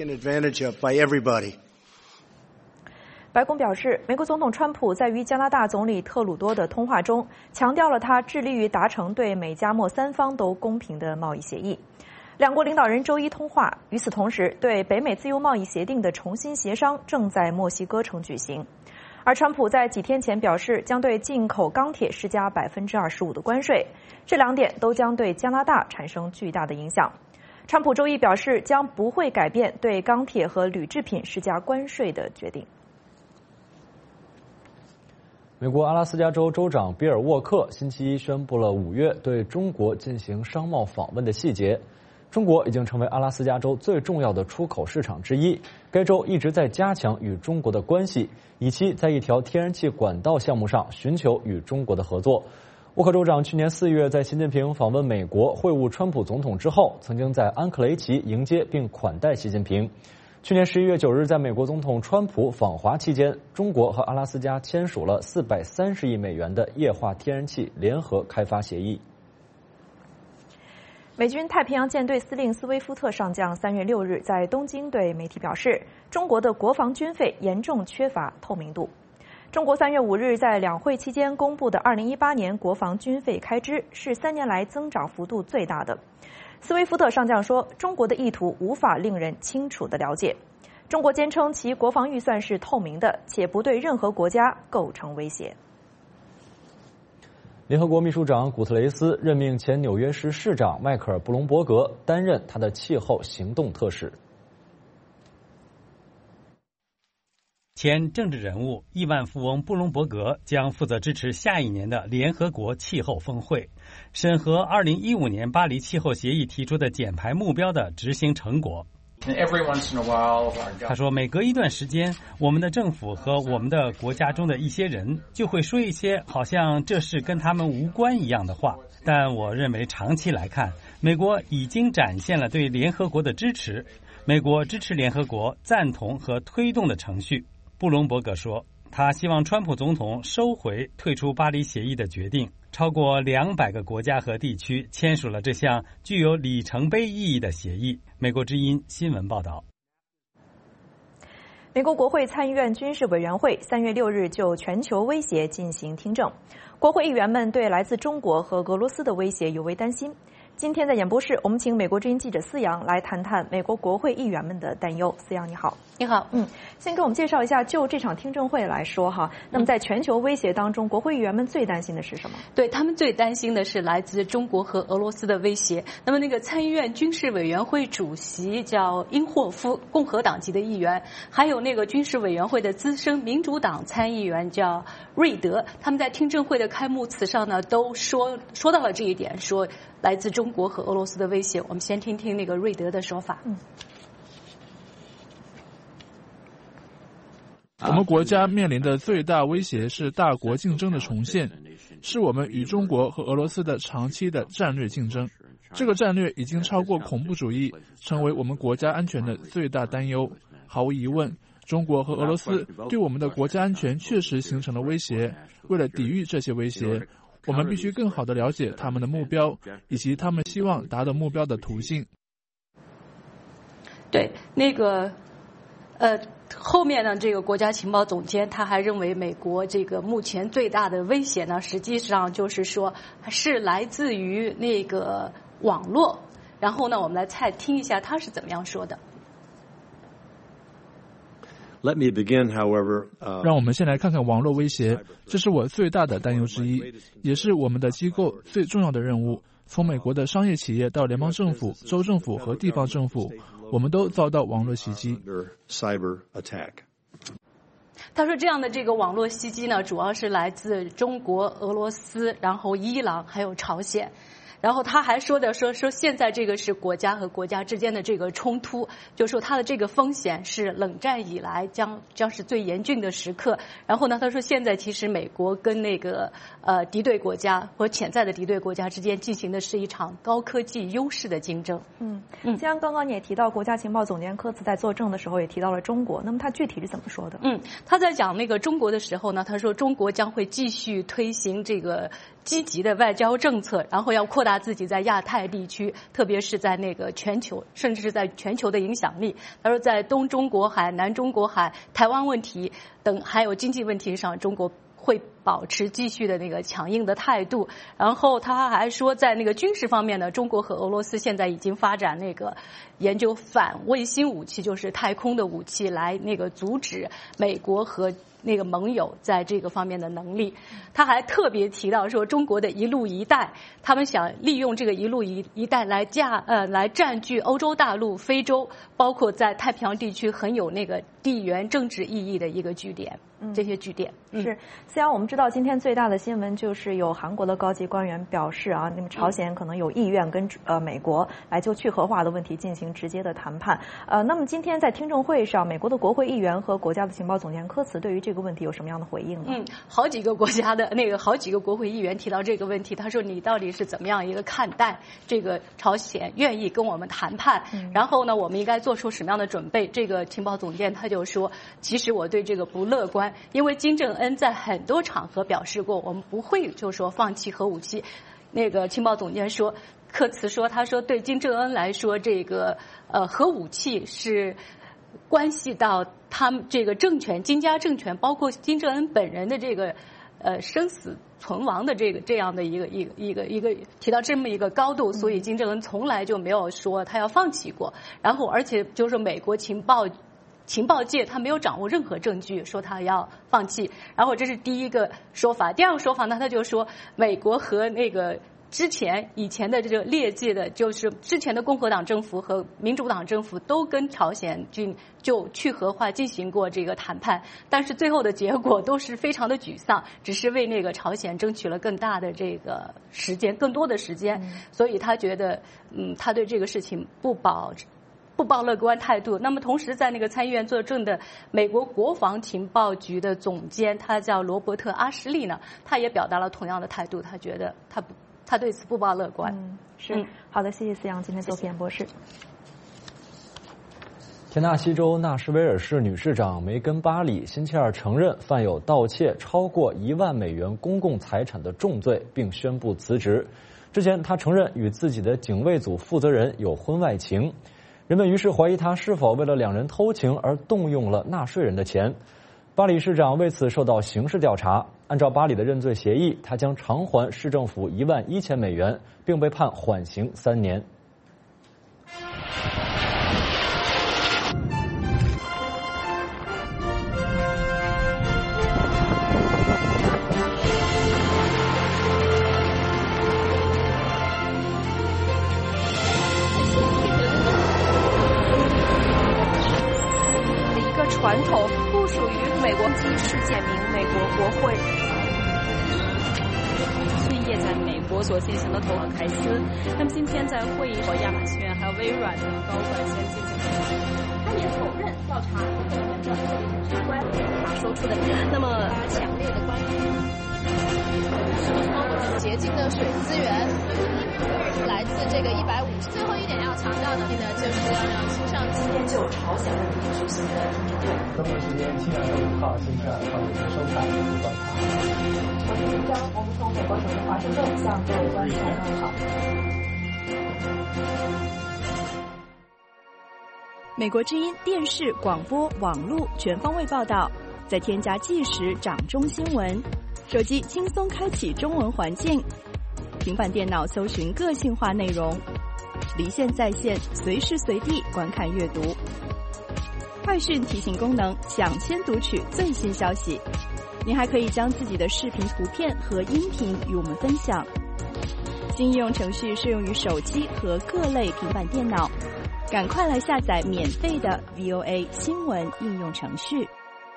白宫表示，美国总统川普在与加拿大总理特鲁多的通话中，强调了他致力于达成对美加墨三方都公平的贸易协议。两国领导人周一通话，与此同时，对北美自由贸易协定的重新协商正在墨西哥城举行。而川普在几天前表示，将对进口钢铁施加25%的关税，这两点都将对加拿大产生巨大的影响。川普周一表示，将不会改变对钢铁和铝制品施加关税的决定。 美国阿拉斯加州州长比尔沃克星期一宣布了5月对中国进行商贸访问的细节。中国已经成为阿拉斯加州最重要的出口市场之一，该州一直在加强与中国的关系，以期在一条天然气管道项目上寻求与中国的合作。沃克州长去年4月在习近平访问美国会晤川普总统之后，曾经在安克雷奇迎接并款待习近平。去年11月9日，在美国总统川普访华期间，中国和阿拉斯加签署了430亿美元的液化天然气联合开发协议。 美军太平洋舰队司令斯威夫特上将3月6日在东京对媒体表示，中国的国防军费严重缺乏透明度。中国3月5日在两会期间公布的2018年国防军费开支是3年来增长幅度最大的。斯威夫特上将说，中国的意图无法令人清楚地了解。中国坚称其国防预算是透明的，且不对任何国家构成威胁。 联合国秘书长古特雷斯任命前纽约市市长迈克尔·布隆伯格担任他的气候行动特使。 前政治人物、亿万富翁布隆伯格将负责支持下一年的联合国气候峰会，审核2015年巴黎气候协议提出的减排目标的执行成果。他说，每隔一段时间，我们的政府和我们的国家中的一些人就会说一些好像这事跟他们无关一样的话。但我认为长期来看，美国已经展现了对联合国的支持。美国支持联合国赞同和推动的程序。布隆伯格说，他希望川普总统收回退出巴黎协议的决定。超过200个国家和地区签署了这项具有里程碑意义的协议。美国之音新闻报道。 美国国会参议院军事委员会3月6日就全球威胁进行听证，国会议员们对来自中国和俄罗斯的威胁尤为担心。今天在演播室，我们请美国之音记者思阳来谈谈美国国会议员们的担忧。思阳你好。 你好。 先给我们介绍一下，就这场听证会来说哈，那么在全球威胁当中，国会议员们最担心的是什么？ 对，他们最担心的是来自中国和俄罗斯的威胁。那么那个参议院军事委员会主席叫英霍夫，共和党籍的议员，还有那个军事委员会的资深民主党参议员叫瑞德，他们在听证会的开幕词上呢，都说到了这一点，说来自中国和俄罗斯的威胁。我们先听听那个瑞德的说法。 我们国家面临的最大威胁是大国竞争的重现，是我们与中国和俄罗斯的长期的战略竞争。这个战略已经超过恐怖主义，成为我们国家安全的最大担忧。毫无疑问，中国和俄罗斯对我们的国家安全确实形成了威胁。为了抵御这些威胁，我们必须更好地了解他们的目标，以及他们希望达到目标的途径。 对，那个后面呢，这个国家情报总监他还认为，美国这个目前最大的威胁呢，实际上就是说是来自于那个网络。然后呢，我们来听一下他是怎么样说的。 Let me begin, however, 让我们先来看看网络威胁，这是我最大的担忧之一，也是我们的机构最重要的任务。从美国的商业企业到联邦政府、州政府和地方政府，我们都遭到网络袭击。 他说这样的这个网络袭击呢，主要是来自中国、俄罗斯，然后伊朗还有朝鲜。然后他还说现在这个是国家和国家之间的这个冲突，就说他的这个风险是冷战以来将是最严峻的时刻。然后呢，他说现在其实美国跟那个敌对国家或潜在的敌对国家之间进行的是一场高科技优势的竞争。 像刚刚你也提到，国家情报总监科茨在作证的时候也提到了中国，那么他具体是怎么说的？ 他在讲那个中国的时候呢，他说中国将会继续推行这个积极的外交政策，然后要扩大自己在亚太地区，特别是在那个全球，甚至是在全球的影响力。他说，在东中国海、南中国海、台湾问题等还有经济问题上，中国会保持继续的那个强硬的态度。然后他还说，在那个军事方面呢，中国和俄罗斯现在已经发展那个研究反卫星武器，就是太空的武器，来那个阻止美国和那个盟友在这个方面的能力。他还特别提到说，中国的一路一带，他们想利用这个一路一带来占据欧洲大陆、非洲，包括在太平洋地区很有那个地缘政治意义的一个据点。这些据点是。虽然我们知道今天最大的新闻就是有韩国的高级官员表示啊，那么朝鲜可能有意愿跟美国来就去核化的问题进行直接的谈判。那么今天在听证会上，美国的国会议员和国家的情报总监科茨对于这个问题有什么样的回应呢？ 好几个国家的好几个国会议员提到这个问题，他说你到底是怎么样一个看待这个朝鲜愿意跟我们谈判？然后呢，我们应该做出什么样的准备？这个情报总监他就说，其实我对这个不乐观，因为金正恩在很多场合表示过，我们不会就说放弃核武器。那个情报总监说，科茨说，他说对金正恩来说，这个核武器是关系到他们这个政权，金家政权，包括金正恩本人的这个生死存亡的这样的一个提到这么一个高度，所以金正恩从来就没有说他要放弃过。然后而且就是美国情报界他没有掌握任何证据说他要放弃。然后这是第一个说法。第二个说法呢，他就说美国和那个以前的这个劣迹的，就是之前的共和党政府和民主党政府都跟朝鲜就去核化进行过这个谈判，但是最后的结果都是非常的沮丧，只是为那个朝鲜争取了更大的这个时间，更多的时间。所以他觉得他对这个事情不抱乐观态度。那么同时在那个参议院作证的美国国防情报局的总监，他叫罗伯特·阿什利呢，他也表达了同样的态度，他觉得他对此不抱乐观。 好的，谢谢思阳今天做评博士。 田纳西州纳什维尔市女市长梅根·巴里星期二承认犯有盗窃超过1万美元公共财产的重罪，并宣布辞职。之前她承认与自己的警卫组负责人有婚外情，人们于是怀疑她是否为了两人偷情而动用了纳税人的钱。巴里市长为此受到刑事调查。按照巴里的认罪协议，他将偿还市政府11000美元，并被判缓刑3年。 一个传统不属于美国及世界名美国国会。 业在美国所进行的投行凯斯，那么今天在会议和亚马逊还有微软的高管先进行他也否认调查和人的相关，他说出的那么强烈的关于洁净的水资源来自这个150。最后一点要强调的呢，就是要让新上期研究朝鲜问题举行的听证会。 中国时间7月1号星期二上午收看调查。 我是金章，我们从美国首都华盛顿向各位观众问好。 美国之音电视、广播、网络全方位报道，再添加即时掌中新闻，手机轻松开启中文环境，平板电脑搜寻个性化内容，离线在线，随时随地观看阅读。 快讯提醒功能，抢先读取最新消息。您还可以将自己的视频、图片和音频与我们分享。新应用程序适用于手机和各类平板电脑，赶快来下载免费的 VOA 新闻应用程序。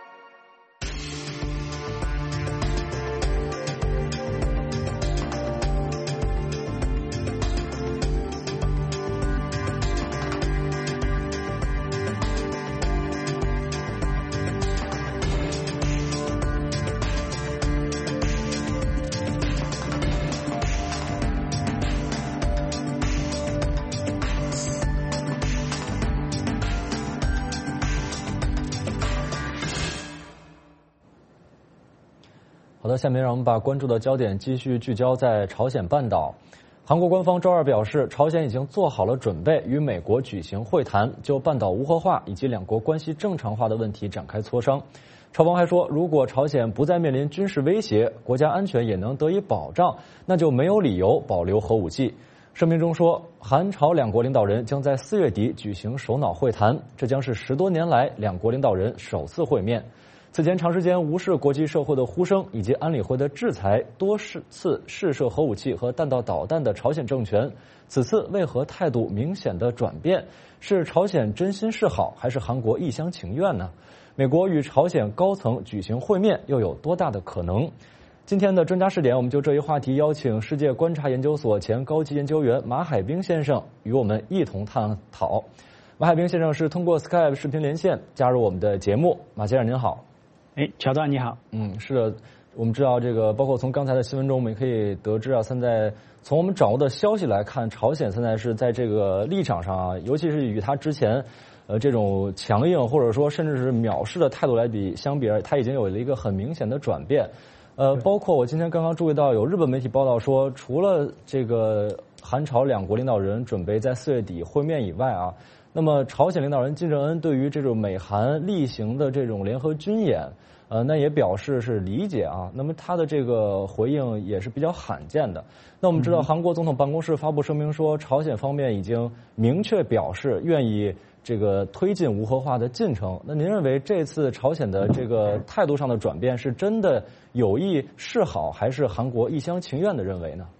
好的，下面让我们把关注的焦点继续聚焦在朝鲜半岛。韩国官方周二表示，朝鲜已经做好了准备，与美国举行会谈，就半岛无核化以及两国关系正常化的问题展开磋商。朝方还说，如果朝鲜不再面临军事威胁，国家安全也能得以保障，那就没有理由保留核武器。声明中说，韩朝两国领导人将在4月底举行首脑会谈，这将是10多年来两国领导人首次会面。此前长时间无视国际社会的呼声以及安理会的制裁，多次试射核武器和弹道导弹的朝鲜政权，此次为何态度明显的转变？是朝鲜真心示好，还是韩国一厢情愿呢？美国与朝鲜高层举行会面又有多大的可能？今天的专家视点，我们就这一话题邀请世界观察研究所前高级研究员马海兵先生与我们一同探讨。马海兵先生是通过 Skype 视频连线加入我们的节目。马先生您好。 乔段你好。 是的，我们知道这个，包括从刚才的新闻中，我们也可以得知啊，现在从我们掌握的消息来看，朝鲜现在是在这个立场上啊，尤其是与他之前这种强硬或者说甚至是藐视的态度相比，它已经有了一个很明显的转变。包括我今天刚刚注意到有日本媒体报道说，除了这个韩朝两国领导人准备在4月底会面以外啊，那么朝鲜领导人金正恩对于这种美韩例行的这种联合军演，那也表示是理解啊。那么他的这个回应也是比较罕见的。那我们知道，韩国总统办公室发布声明说，朝鲜方面已经明确表示愿意这个推进无核化的进程。那您认为这次朝鲜的这个态度上的转变是真的有意示好，还是韩国一厢情愿的认为呢？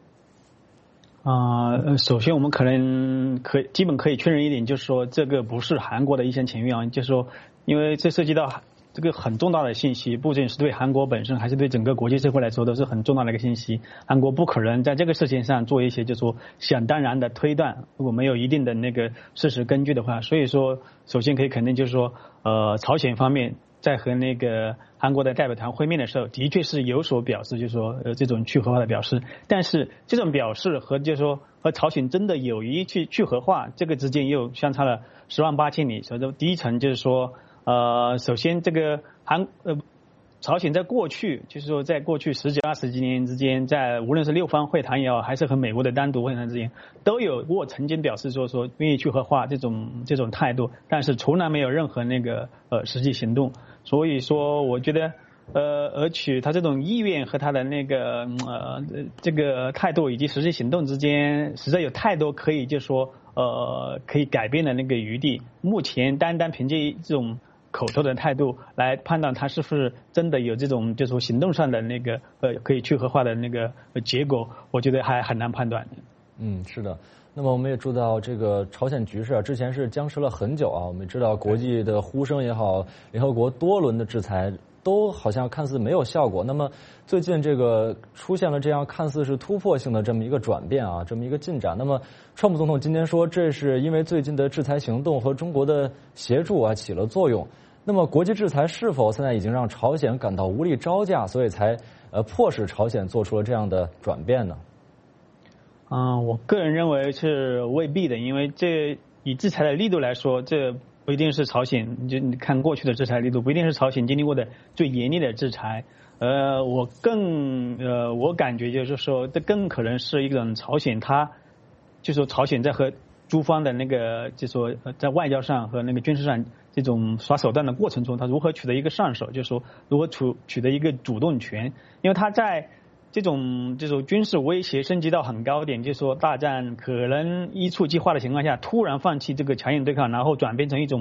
首先我们基本可以确认一点，就是说这个不是韩国的一厢情愿啊，就是说，因为这涉及到这个很重大的信息，不仅是对韩国本身，还是对整个国际社会来说都是很重大的一个信息。韩国不可能在这个事情上做一些就是说想当然的推断，如果没有一定的那个事实根据的话，所以说首先可以肯定就是说，朝鲜方面在和那个韩国的代表团会面的时候，的确是有所表示，就是说这种去核化的表示。但是这种表示和就是说和朝鲜真的有意去核化，这个之间又相差了10万8千里。所以说第一层就是说，首先这个朝鲜在过去就是说在过去10几20几年之间，在无论是6方会谈也好，还是和美国的单独会谈之间，都有过曾经表示说愿意去核化这种态度，但是从来没有任何那个实际行动。所以说我觉得而且他这种意愿和他的那个这个态度以及实际行动之间，实在有太多可以就是说可以改变的那个余地。目前单凭借这种口头的态度来判断他是不是真的有这种就是说行动上的那个可以去核化的那个结果，我觉得还很难判断。 是的。那么我们也注意到这个朝鲜局势啊，之前是僵持了很久啊。我们知道国际的呼声也好，联合国多轮的制裁都好像看似没有效果。那么最近这个出现了这样看似是突破性的这么一个转变啊，这么一个进展。那么川普总统今天说，这是因为最近的制裁行动和中国的协助啊起了作用。那么国际制裁是否现在已经让朝鲜感到无力招架，所以才迫使朝鲜做出了这样的转变呢？ 我个人认为是未必的，因为这以制裁的力度来说，这不一定是朝鲜，就你看过去的制裁力度，不一定是朝鲜经历过的最严厉的制裁。我感觉就是说，这更可能是一种朝鲜就说朝鲜在和诸方的那个就说在外交上和那个军事上这种耍手段的过程中，他如何取得一个上手，就是说如何取得一个主动权，因为他在这种军事威胁升级到很高点，就是说大战可能一触即发的情况下，突然放弃这个强硬对抗，然后转变成一种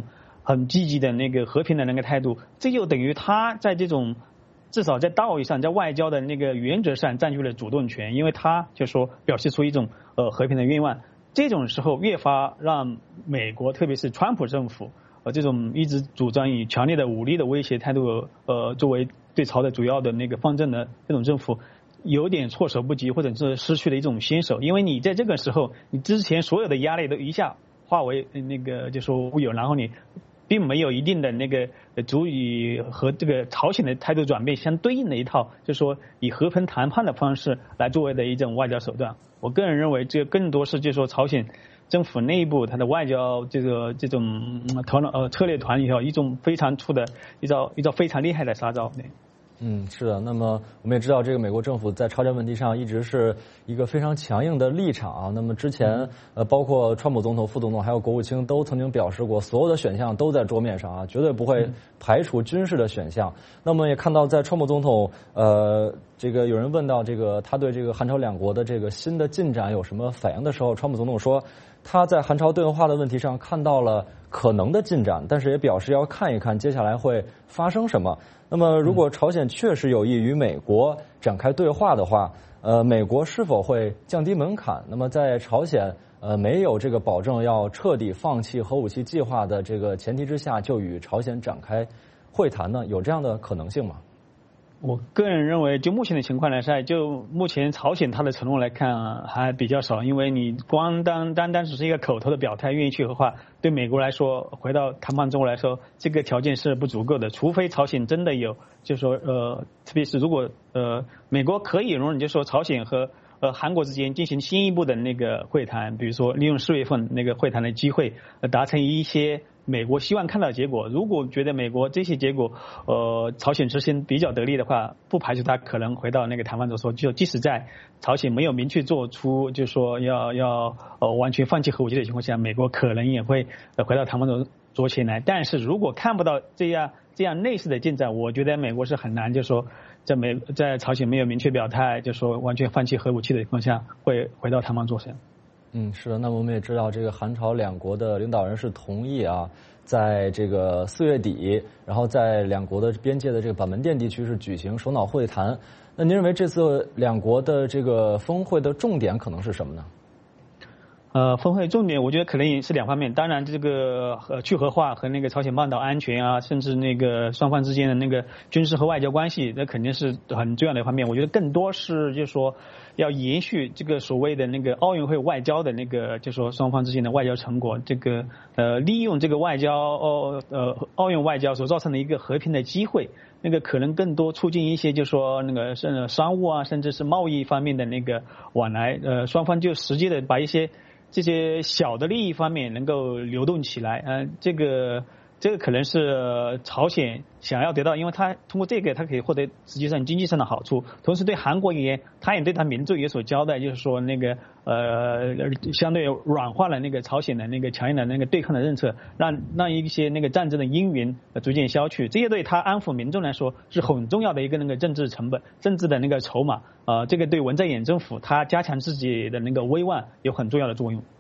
很积极的那个和平的那个态度，这就等于他在这种至少在道义上，在外交的那个原则上占据了主动权，因为他就说表示出一种和平的愿望。这种时候越发让美国，特别是川普政府，这种一直主张以强烈的武力的威胁态度，作为对朝的主要的那个方针的这种政府，有点措手不及，或者是失去了一种先手。因为你在这个时候，你之前所有的压力都一下化为那个就说乌有，然后你并没有一定的那个足以和这个朝鲜的态度转变相对应的一套，就是说以和平谈判的方式来作为的一种外交手段。我个人认为，这更多是就是说朝鲜政府内部它的外交这种策略团里头一种非常粗的一招非常厉害的杀招。 是的。那么我们也知道，这个美国政府在朝鲜问题上一直是一个非常强硬的立场啊。那么之前包括川普总统、副总统还有国务卿都曾经表示过，所有的选项都在桌面上啊，绝对不会排除军事的选项。那么也看到，在川普总统这个有人问到这个他对这个韩朝两国的这个新的进展有什么反应的时候，川普总统说他在韩朝对话的问题上看到了可能的进展，但是也表示要看一看接下来会发生什么。那么如果朝鲜确实有意与美国展开对话的话，美国是否会降低门槛？那么在朝鲜没有这个保证要彻底放弃核武器计划的这个前提之下，就与朝鲜展开会谈呢？有这样的可能性吗？ 我个人认为，就目前的情况来说，就目前朝鲜他的承诺来看还比较少，因为你光单单只是一个口头的表态，愿意去核化，对美国来说，回到谈判中来说，这个条件是不足够的，除非朝鲜真的有，就是说特别是如果美国可以容忍，就是说朝鲜和韩国之间进行进一步的那个会谈，比如说利用4月份那个会谈的机会，达成一些美国希望看到的结果。如果觉得美国这些结果朝鲜执行比较得力的话，不排除他可能回到那个谈判桌说，就即使在朝鲜没有明确做出就是说要完全放弃核武器的情况下，美国可能也会回到谈判桌前来。但是如果看不到这样类似的进展，我觉得美国是很难就是说在朝鲜没有明确表态就是说完全放弃核武器的情况下会回到谈判桌上。 是的。那么我们也知道，这个韩朝两国的领导人是同意啊，在这个4月底，然后在两国的边界的这个板门店地区是举行首脑会谈。那您认为这次两国的这个峰会的重点可能是什么呢？ 峰会重点我觉得可能也是两方面，当然这个去核化和那个朝鲜半岛安全啊，甚至那个双方之间的那个军事和外交关系，那肯定是很重要的一方面。我觉得更多是就是说要延续这个所谓的那个奥运会外交的那个就是说双方之间的外交成果，这个利用这个外交奥运外交所造成的一个和平的机会，那个可能更多促进一些就是说那个商务啊，甚至是贸易方面的那个往来，双方就实际的把一些这些小的利益方面能够流动起来，这个可能是朝鲜想要得到，因为他通过这个他可以获得实际上经济上的好处，同时对韩国而言，他也对他民族有所交代，就是说那个相对软化了那个朝鲜的那个强硬的那个对抗的政策，让一些那个战争的阴云逐渐消去，这些对他安抚民众来说是很重要的一个那个政治成本、政治的那个筹码，这个对文在寅政府他加强自己的那个威望有很重要的作用。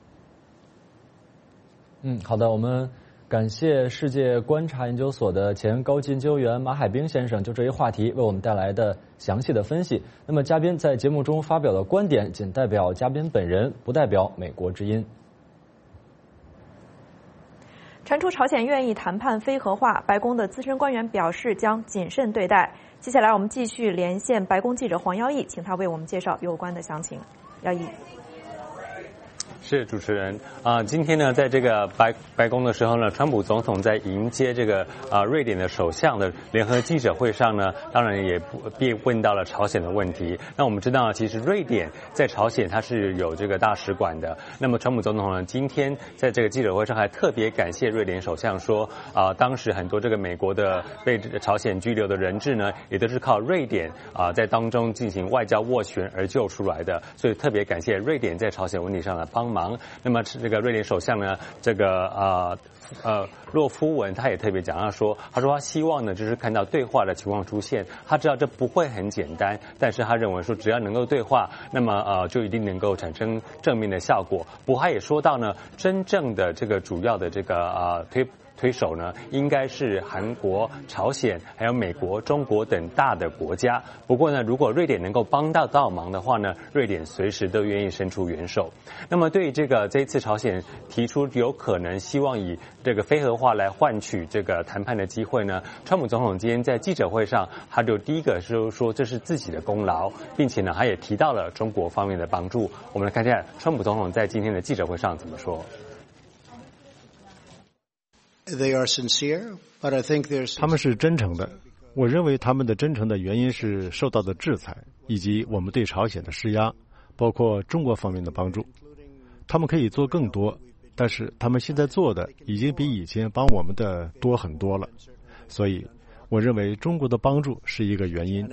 好的，我们感谢世界观察研究所的前高级研究员马海冰先生就这一话题为我们带来的详细的分析。那么嘉宾在节目中发表的观点仅代表嘉宾本人，不代表美国之音。 传出朝鲜愿意谈判非核化，白宫的资深官员表示将谨慎对待。接下来我们继续连线白宫记者黄耀义，请他为我们介绍有关的详情。耀义。 是主持人今天呢，在这个白宫的时候呢，川普总统在迎接这个瑞典的首相的联合记者会上呢，当然也问到了朝鲜的问题。那我们知道，其实瑞典在朝鲜它是有这个大使馆的。那么川普总统呢，今天在这个记者会上还特别感谢瑞典首相说，当时很多这个美国的被朝鲜拘留的人质呢，也都是靠瑞典在当中进行外交斡旋而救出来的，所以特别感谢瑞典在朝鲜问题上的帮忙。那么这个瑞典首相呢，这个洛夫文他也特别讲，他说他希望呢就是看到对话的情况出现，他知道这不会很简单，但是他认为说只要能够对话，那么就一定能够产生正面的效果。不过他也说到呢，真正的这个主要的这个推手呢，应该是韩国、朝鲜还有美国、中国等大的国家。不过呢，如果瑞典能够帮到忙的话呢，瑞典随时都愿意伸出援手。那么对于这一次朝鲜提出有可能希望以这个非核化来换取这个谈判的机会呢，川普总统今天在记者会上，他就第一个是说这是自己的功劳，并且呢，他也提到了中国方面的帮助。我们来看一下川普总统在今天的记者会上怎么说。 他们是真诚的，我认为他们的真诚的原因是受到的制裁，以及我们对朝鲜的施压，包括中国方面的帮助。他们可以做更多，但是他们现在做的已经比以前帮我们的多很多了，所以我认为中国的帮助是一个原因。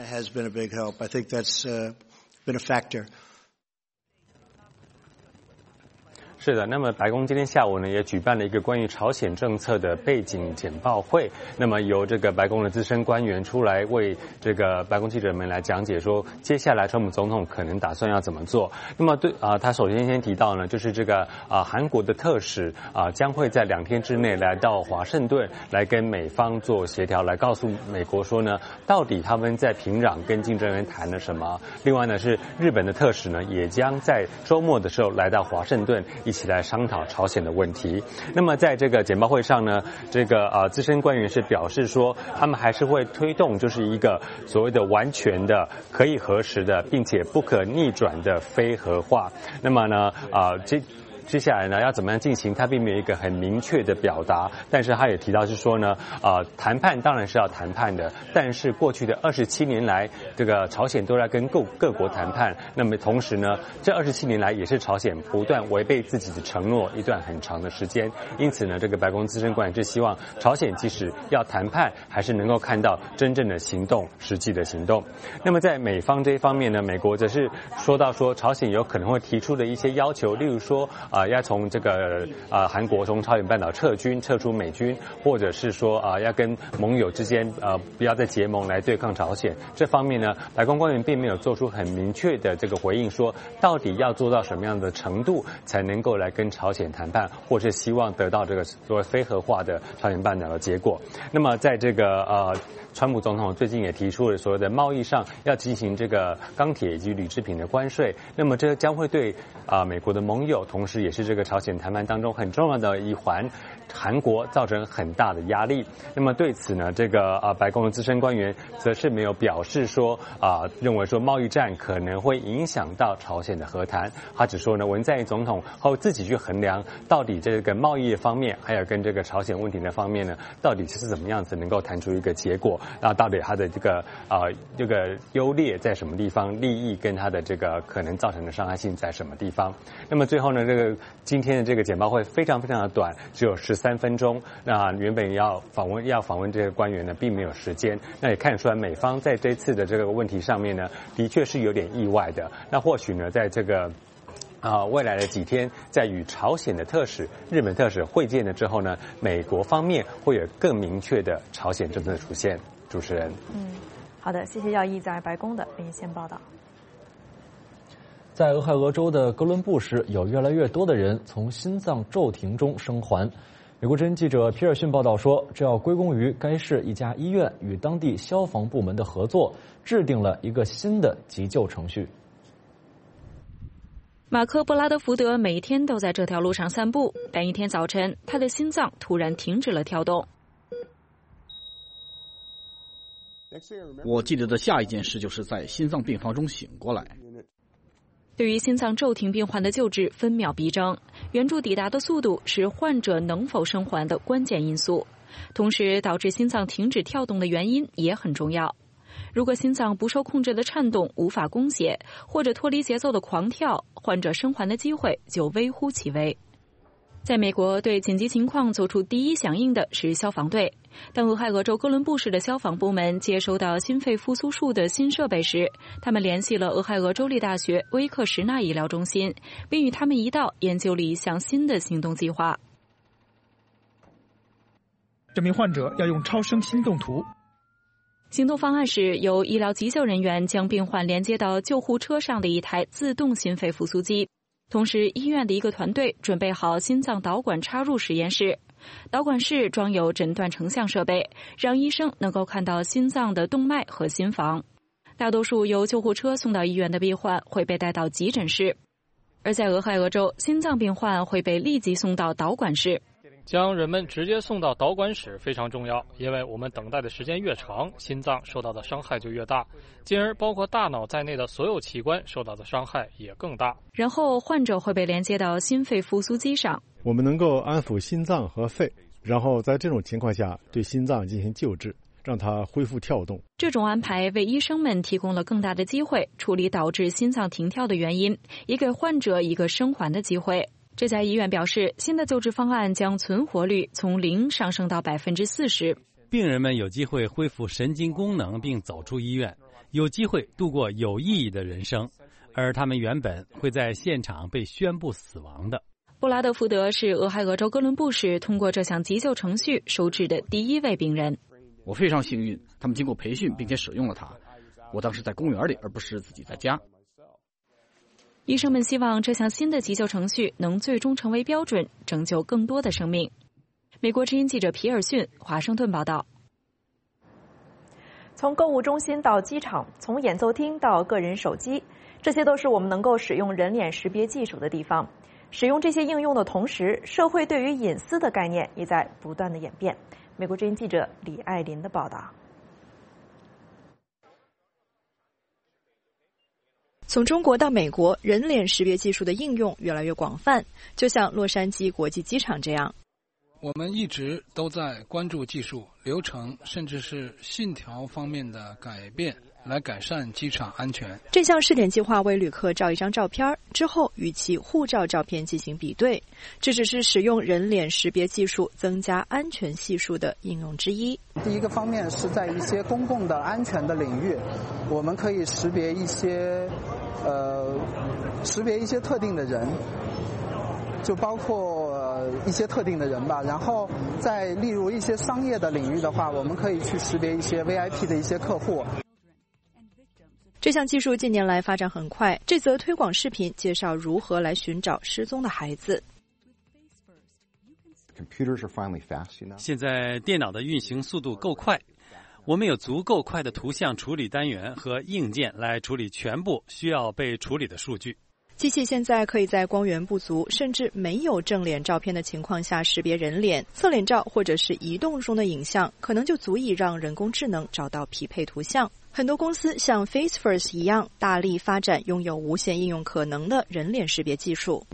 是的，那么白宫今天下午呢也举办了一个关于朝鲜政策的背景简报会，那么由这个白宫的资深官员出来为这个白宫记者们来讲解说接下来川普总统可能打算要怎么做。那么他首先提到呢，就是这个韩国的特使将会在2天之内来到华盛顿来跟美方做协调，来告诉美国说呢，到底他们在平壤跟金正恩谈了什么。另外呢是日本的特使呢也将在周末的时候来到华盛顿一起来商讨朝鲜的问题。那么在这个简报会上呢，这个资深官员是表示说，他们还是会推动就是一个所谓的完全的、可以核实的，并且不可逆转的非核化。那么呢，接下来呢要怎么样进行，他并没有一个很明确的表达，但是他也提到是说呢，谈判当然是要谈判的，但是过去的27年来，这个朝鲜都在跟各国谈判，那么同时呢，这27年来也是朝鲜不断违背自己的承诺一段很长的时间，因此呢，这个白宫资深官员是希望朝鲜即使要谈判，还是能够看到真正的行动，实际的行动。那么在美方这一方面呢，美国则是说到说朝鲜有可能会提出的一些要求，例如说要从这个韩国从朝鲜半岛撤出美军，或者是说要跟盟友之间不要再结盟来对抗朝鲜。这方面呢，白宫官员并没有做出很明确的这个回应，说到底要做到什么样的程度才能够来跟朝鲜谈判，或是希望得到这个所谓非核化的朝鲜半岛的结果。那么在这个川普总统最近也提出了所谓的贸易上要进行这个钢铁以及铝制品的关税，那么这将会对美国的盟友，同时也是这个朝鲜谈判当中很重要的一环，韩国造成很大的压力。那么对此呢，这个白宫的资深官员则是没有表示说认为说贸易战可能会影响到朝鲜的和谈，他只说呢，文在寅总统会自己去衡量到底这个贸易方面，还有跟这个朝鲜问题的方面呢，到底是怎么样子能够谈出一个结果。到底它的这个优劣在什么地方，利益跟它的这个可能造成的伤害性在什么地方。那么最后呢，这个今天的这个简报会非常非常的短，只有13分钟。那原本要访问这个官员呢，并没有时间。那也看出来美方在这次的这个问题上面呢，的确是有点意外的。那或许呢，在这个未来的几天，在与朝鲜的特使、日本特使会见了之后呢，美国方面会有更明确的朝鲜政策出现。主持人， 好的，谢谢耀毅在白宫的连线报道。 在俄亥俄州的哥伦布市，有越来越多的人从心脏骤停中生还。美国之音记者皮尔逊报道说，这要归功于该市一家医院与当地消防部门的合作，制定了一个新的急救程序。 马克·布拉德福德每天都在这条路上散步，但一天早晨，他的心脏突然停止了跳动。 我记得的下一件事就是在心脏病房中醒过来。 对于心脏骤停病患的救治分秒必争，援助抵达的速度是患者能否生还的关键因素，同时导致心脏停止跳动的原因也很重要。如果心脏不受控制的颤动，无法供血，或者脱离节奏的狂跳，患者生还的机会就微乎其微。在美国，对紧急情况做出第一响应的是消防队。当俄亥俄州哥伦布市的消防部门接收到心肺复苏术的新设备时，他们联系了俄亥俄州立大学威克什纳医疗中心，并与他们一道研究了一项新的行动计划。 这名患者要用超声心动图。 行动方案是由医疗急救人员将病患连接到救护车上的一台自动心肺复苏机，同时医院的一个团队准备好心脏导管插入实验室。 导管室装有诊断成像设备，让医生能够看到心脏的动脉和心房。大多数由救护车送到医院的病患会被带到急诊室，而在俄亥俄州，心脏病患会被立即送到导管室。 将人们直接送到导管室非常重要，因为我们等待的时间越长，心脏受到的伤害就越大，进而包括大脑在内的所有器官受到的伤害也更大。 然后患者会被连接到心肺复苏机上， 我们能够安抚心脏和肺，然后在这种情况下对心脏进行救治，让它恢复跳动。 这种安排为医生们提供了更大的机会处理导致心脏停跳的原因，也给患者一个生还的机会。这家医院表示，新的救治方案将存活率从0上升到40%。 病人们有机会恢复神经功能并走出医院，有机会度过有意义的人生，而他们原本会在现场被宣布死亡的。 布拉德福德是俄亥俄州哥伦布市通过这项急救程序收治的第一位病人。 我非常幸运，他们经过培训并且使用了它。我当时在公园里，而不是自己在家。 医生们希望这项新的急救程序能最终成为标准，拯救更多的生命。美国之音记者皮尔逊，华盛顿报道。 从购物中心到机场，从演奏厅到个人手机，这些都是我们能够使用人脸识别技术的地方。使用这些应用的同时，社会对于隐私的概念也在不断的演变。美国之音记者李爱林的报道。 从中国到美国，人脸识别技术的应用越来越广泛，就像洛杉矶国际机场这样。 我们一直都在关注技术、流程，甚至是信条方面的改变，来改善机场安全。 这项试点计划为旅客照一张照片，之后与其护照照片进行比对。这只是使用人脸识别技术增加安全系数的应用之一。 第一个方面是在一些公共的安全的领域，我们可以识别一些特定的人，就包括一些特定的人吧。然后在例如一些商业的领域的话，我们可以去识别一些 VIP 的一些客户。 这项技术近年来发展很快。这则推广视频介绍如何来寻找失踪的孩子。 现在电脑的运行速度够快，我们有足够快的图像处理单元和硬件来处理全部需要被处理的数据。 机器现在可以在光源不足甚至没有正脸照片的情况下识别人脸，侧脸照或者是移动中的影像可能就足以让人工智能找到匹配图像。很多公司像 FaceFirst 一样大力发展拥有无限应用可能的人脸识别技术。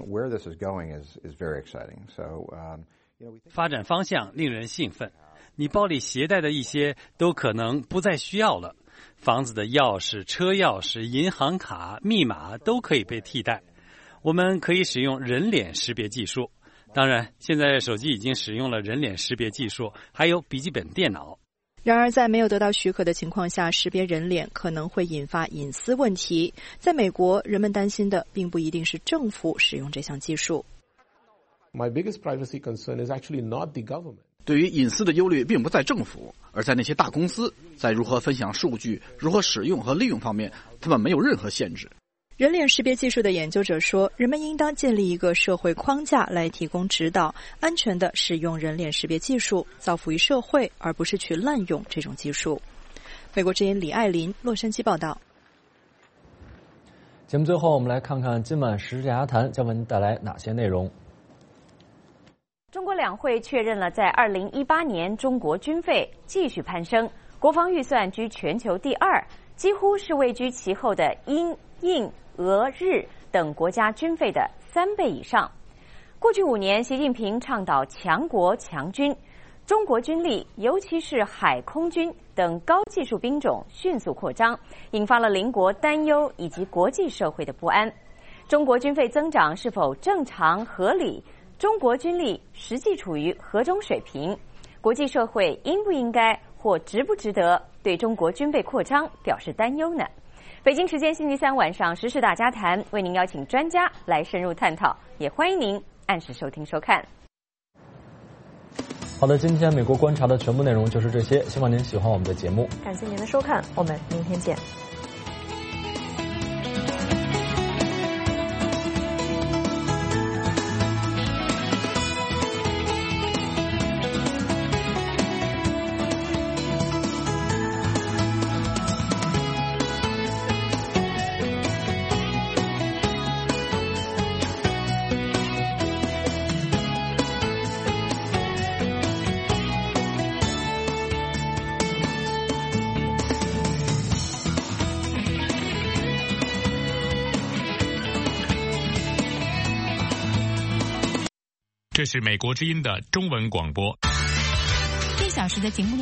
发展方向令人兴奋，你包里携带的一些都可能不再需要了。房子的钥匙、车钥匙、银行卡、密码都可以被替代。我们可以使用人脸识别技术。当然，现在手机已经使用了人脸识别技术，还有笔记本电脑。 然而，在没有得到许可的情况下识别人脸可能会引发隐私问题。在美国，人们担心的并不一定是政府使用这项技术。 My biggest privacy concern is actually not the government. 对于隐私的忧虑并不在政府，而在那些大公司，在如何分享数据、如何使用和利用方面，他们没有任何限制。 人脸识别技术的研究者说，人们应当建立一个社会框架来提供指导，安全地使用人脸识别技术，造福于社会，而不是去滥用这种技术。美国之音李爱林，洛杉矶报道。 节目最后，我们来看看今晚时事雅谈将为您带来哪些内容。 中国两会确认了，在2018年中国军费继续攀升，国防预算居全球第2，几乎是位居其后的英、印、俄、日等国家军费的3倍以上。过去5年，习近平倡导强国强军，中国军力，尤其是海空军等高技术兵种迅速扩张，引发了邻国担忧以及国际社会的不安。中国军费增长是否正常合理？中国军力实际处于何种水平？国际社会应不应该或值不值得对中国军备扩张表示担忧呢？北京时间星期3晚上时事大家谈，为您邀请专家来深入探讨，也欢迎您按时收听收看。 好的，今天美国观察的全部内容就是这些，希望您喜欢我们的节目。 感谢您的收看，我们明天见。 这是美国之音的中文广播。 1小时的节目。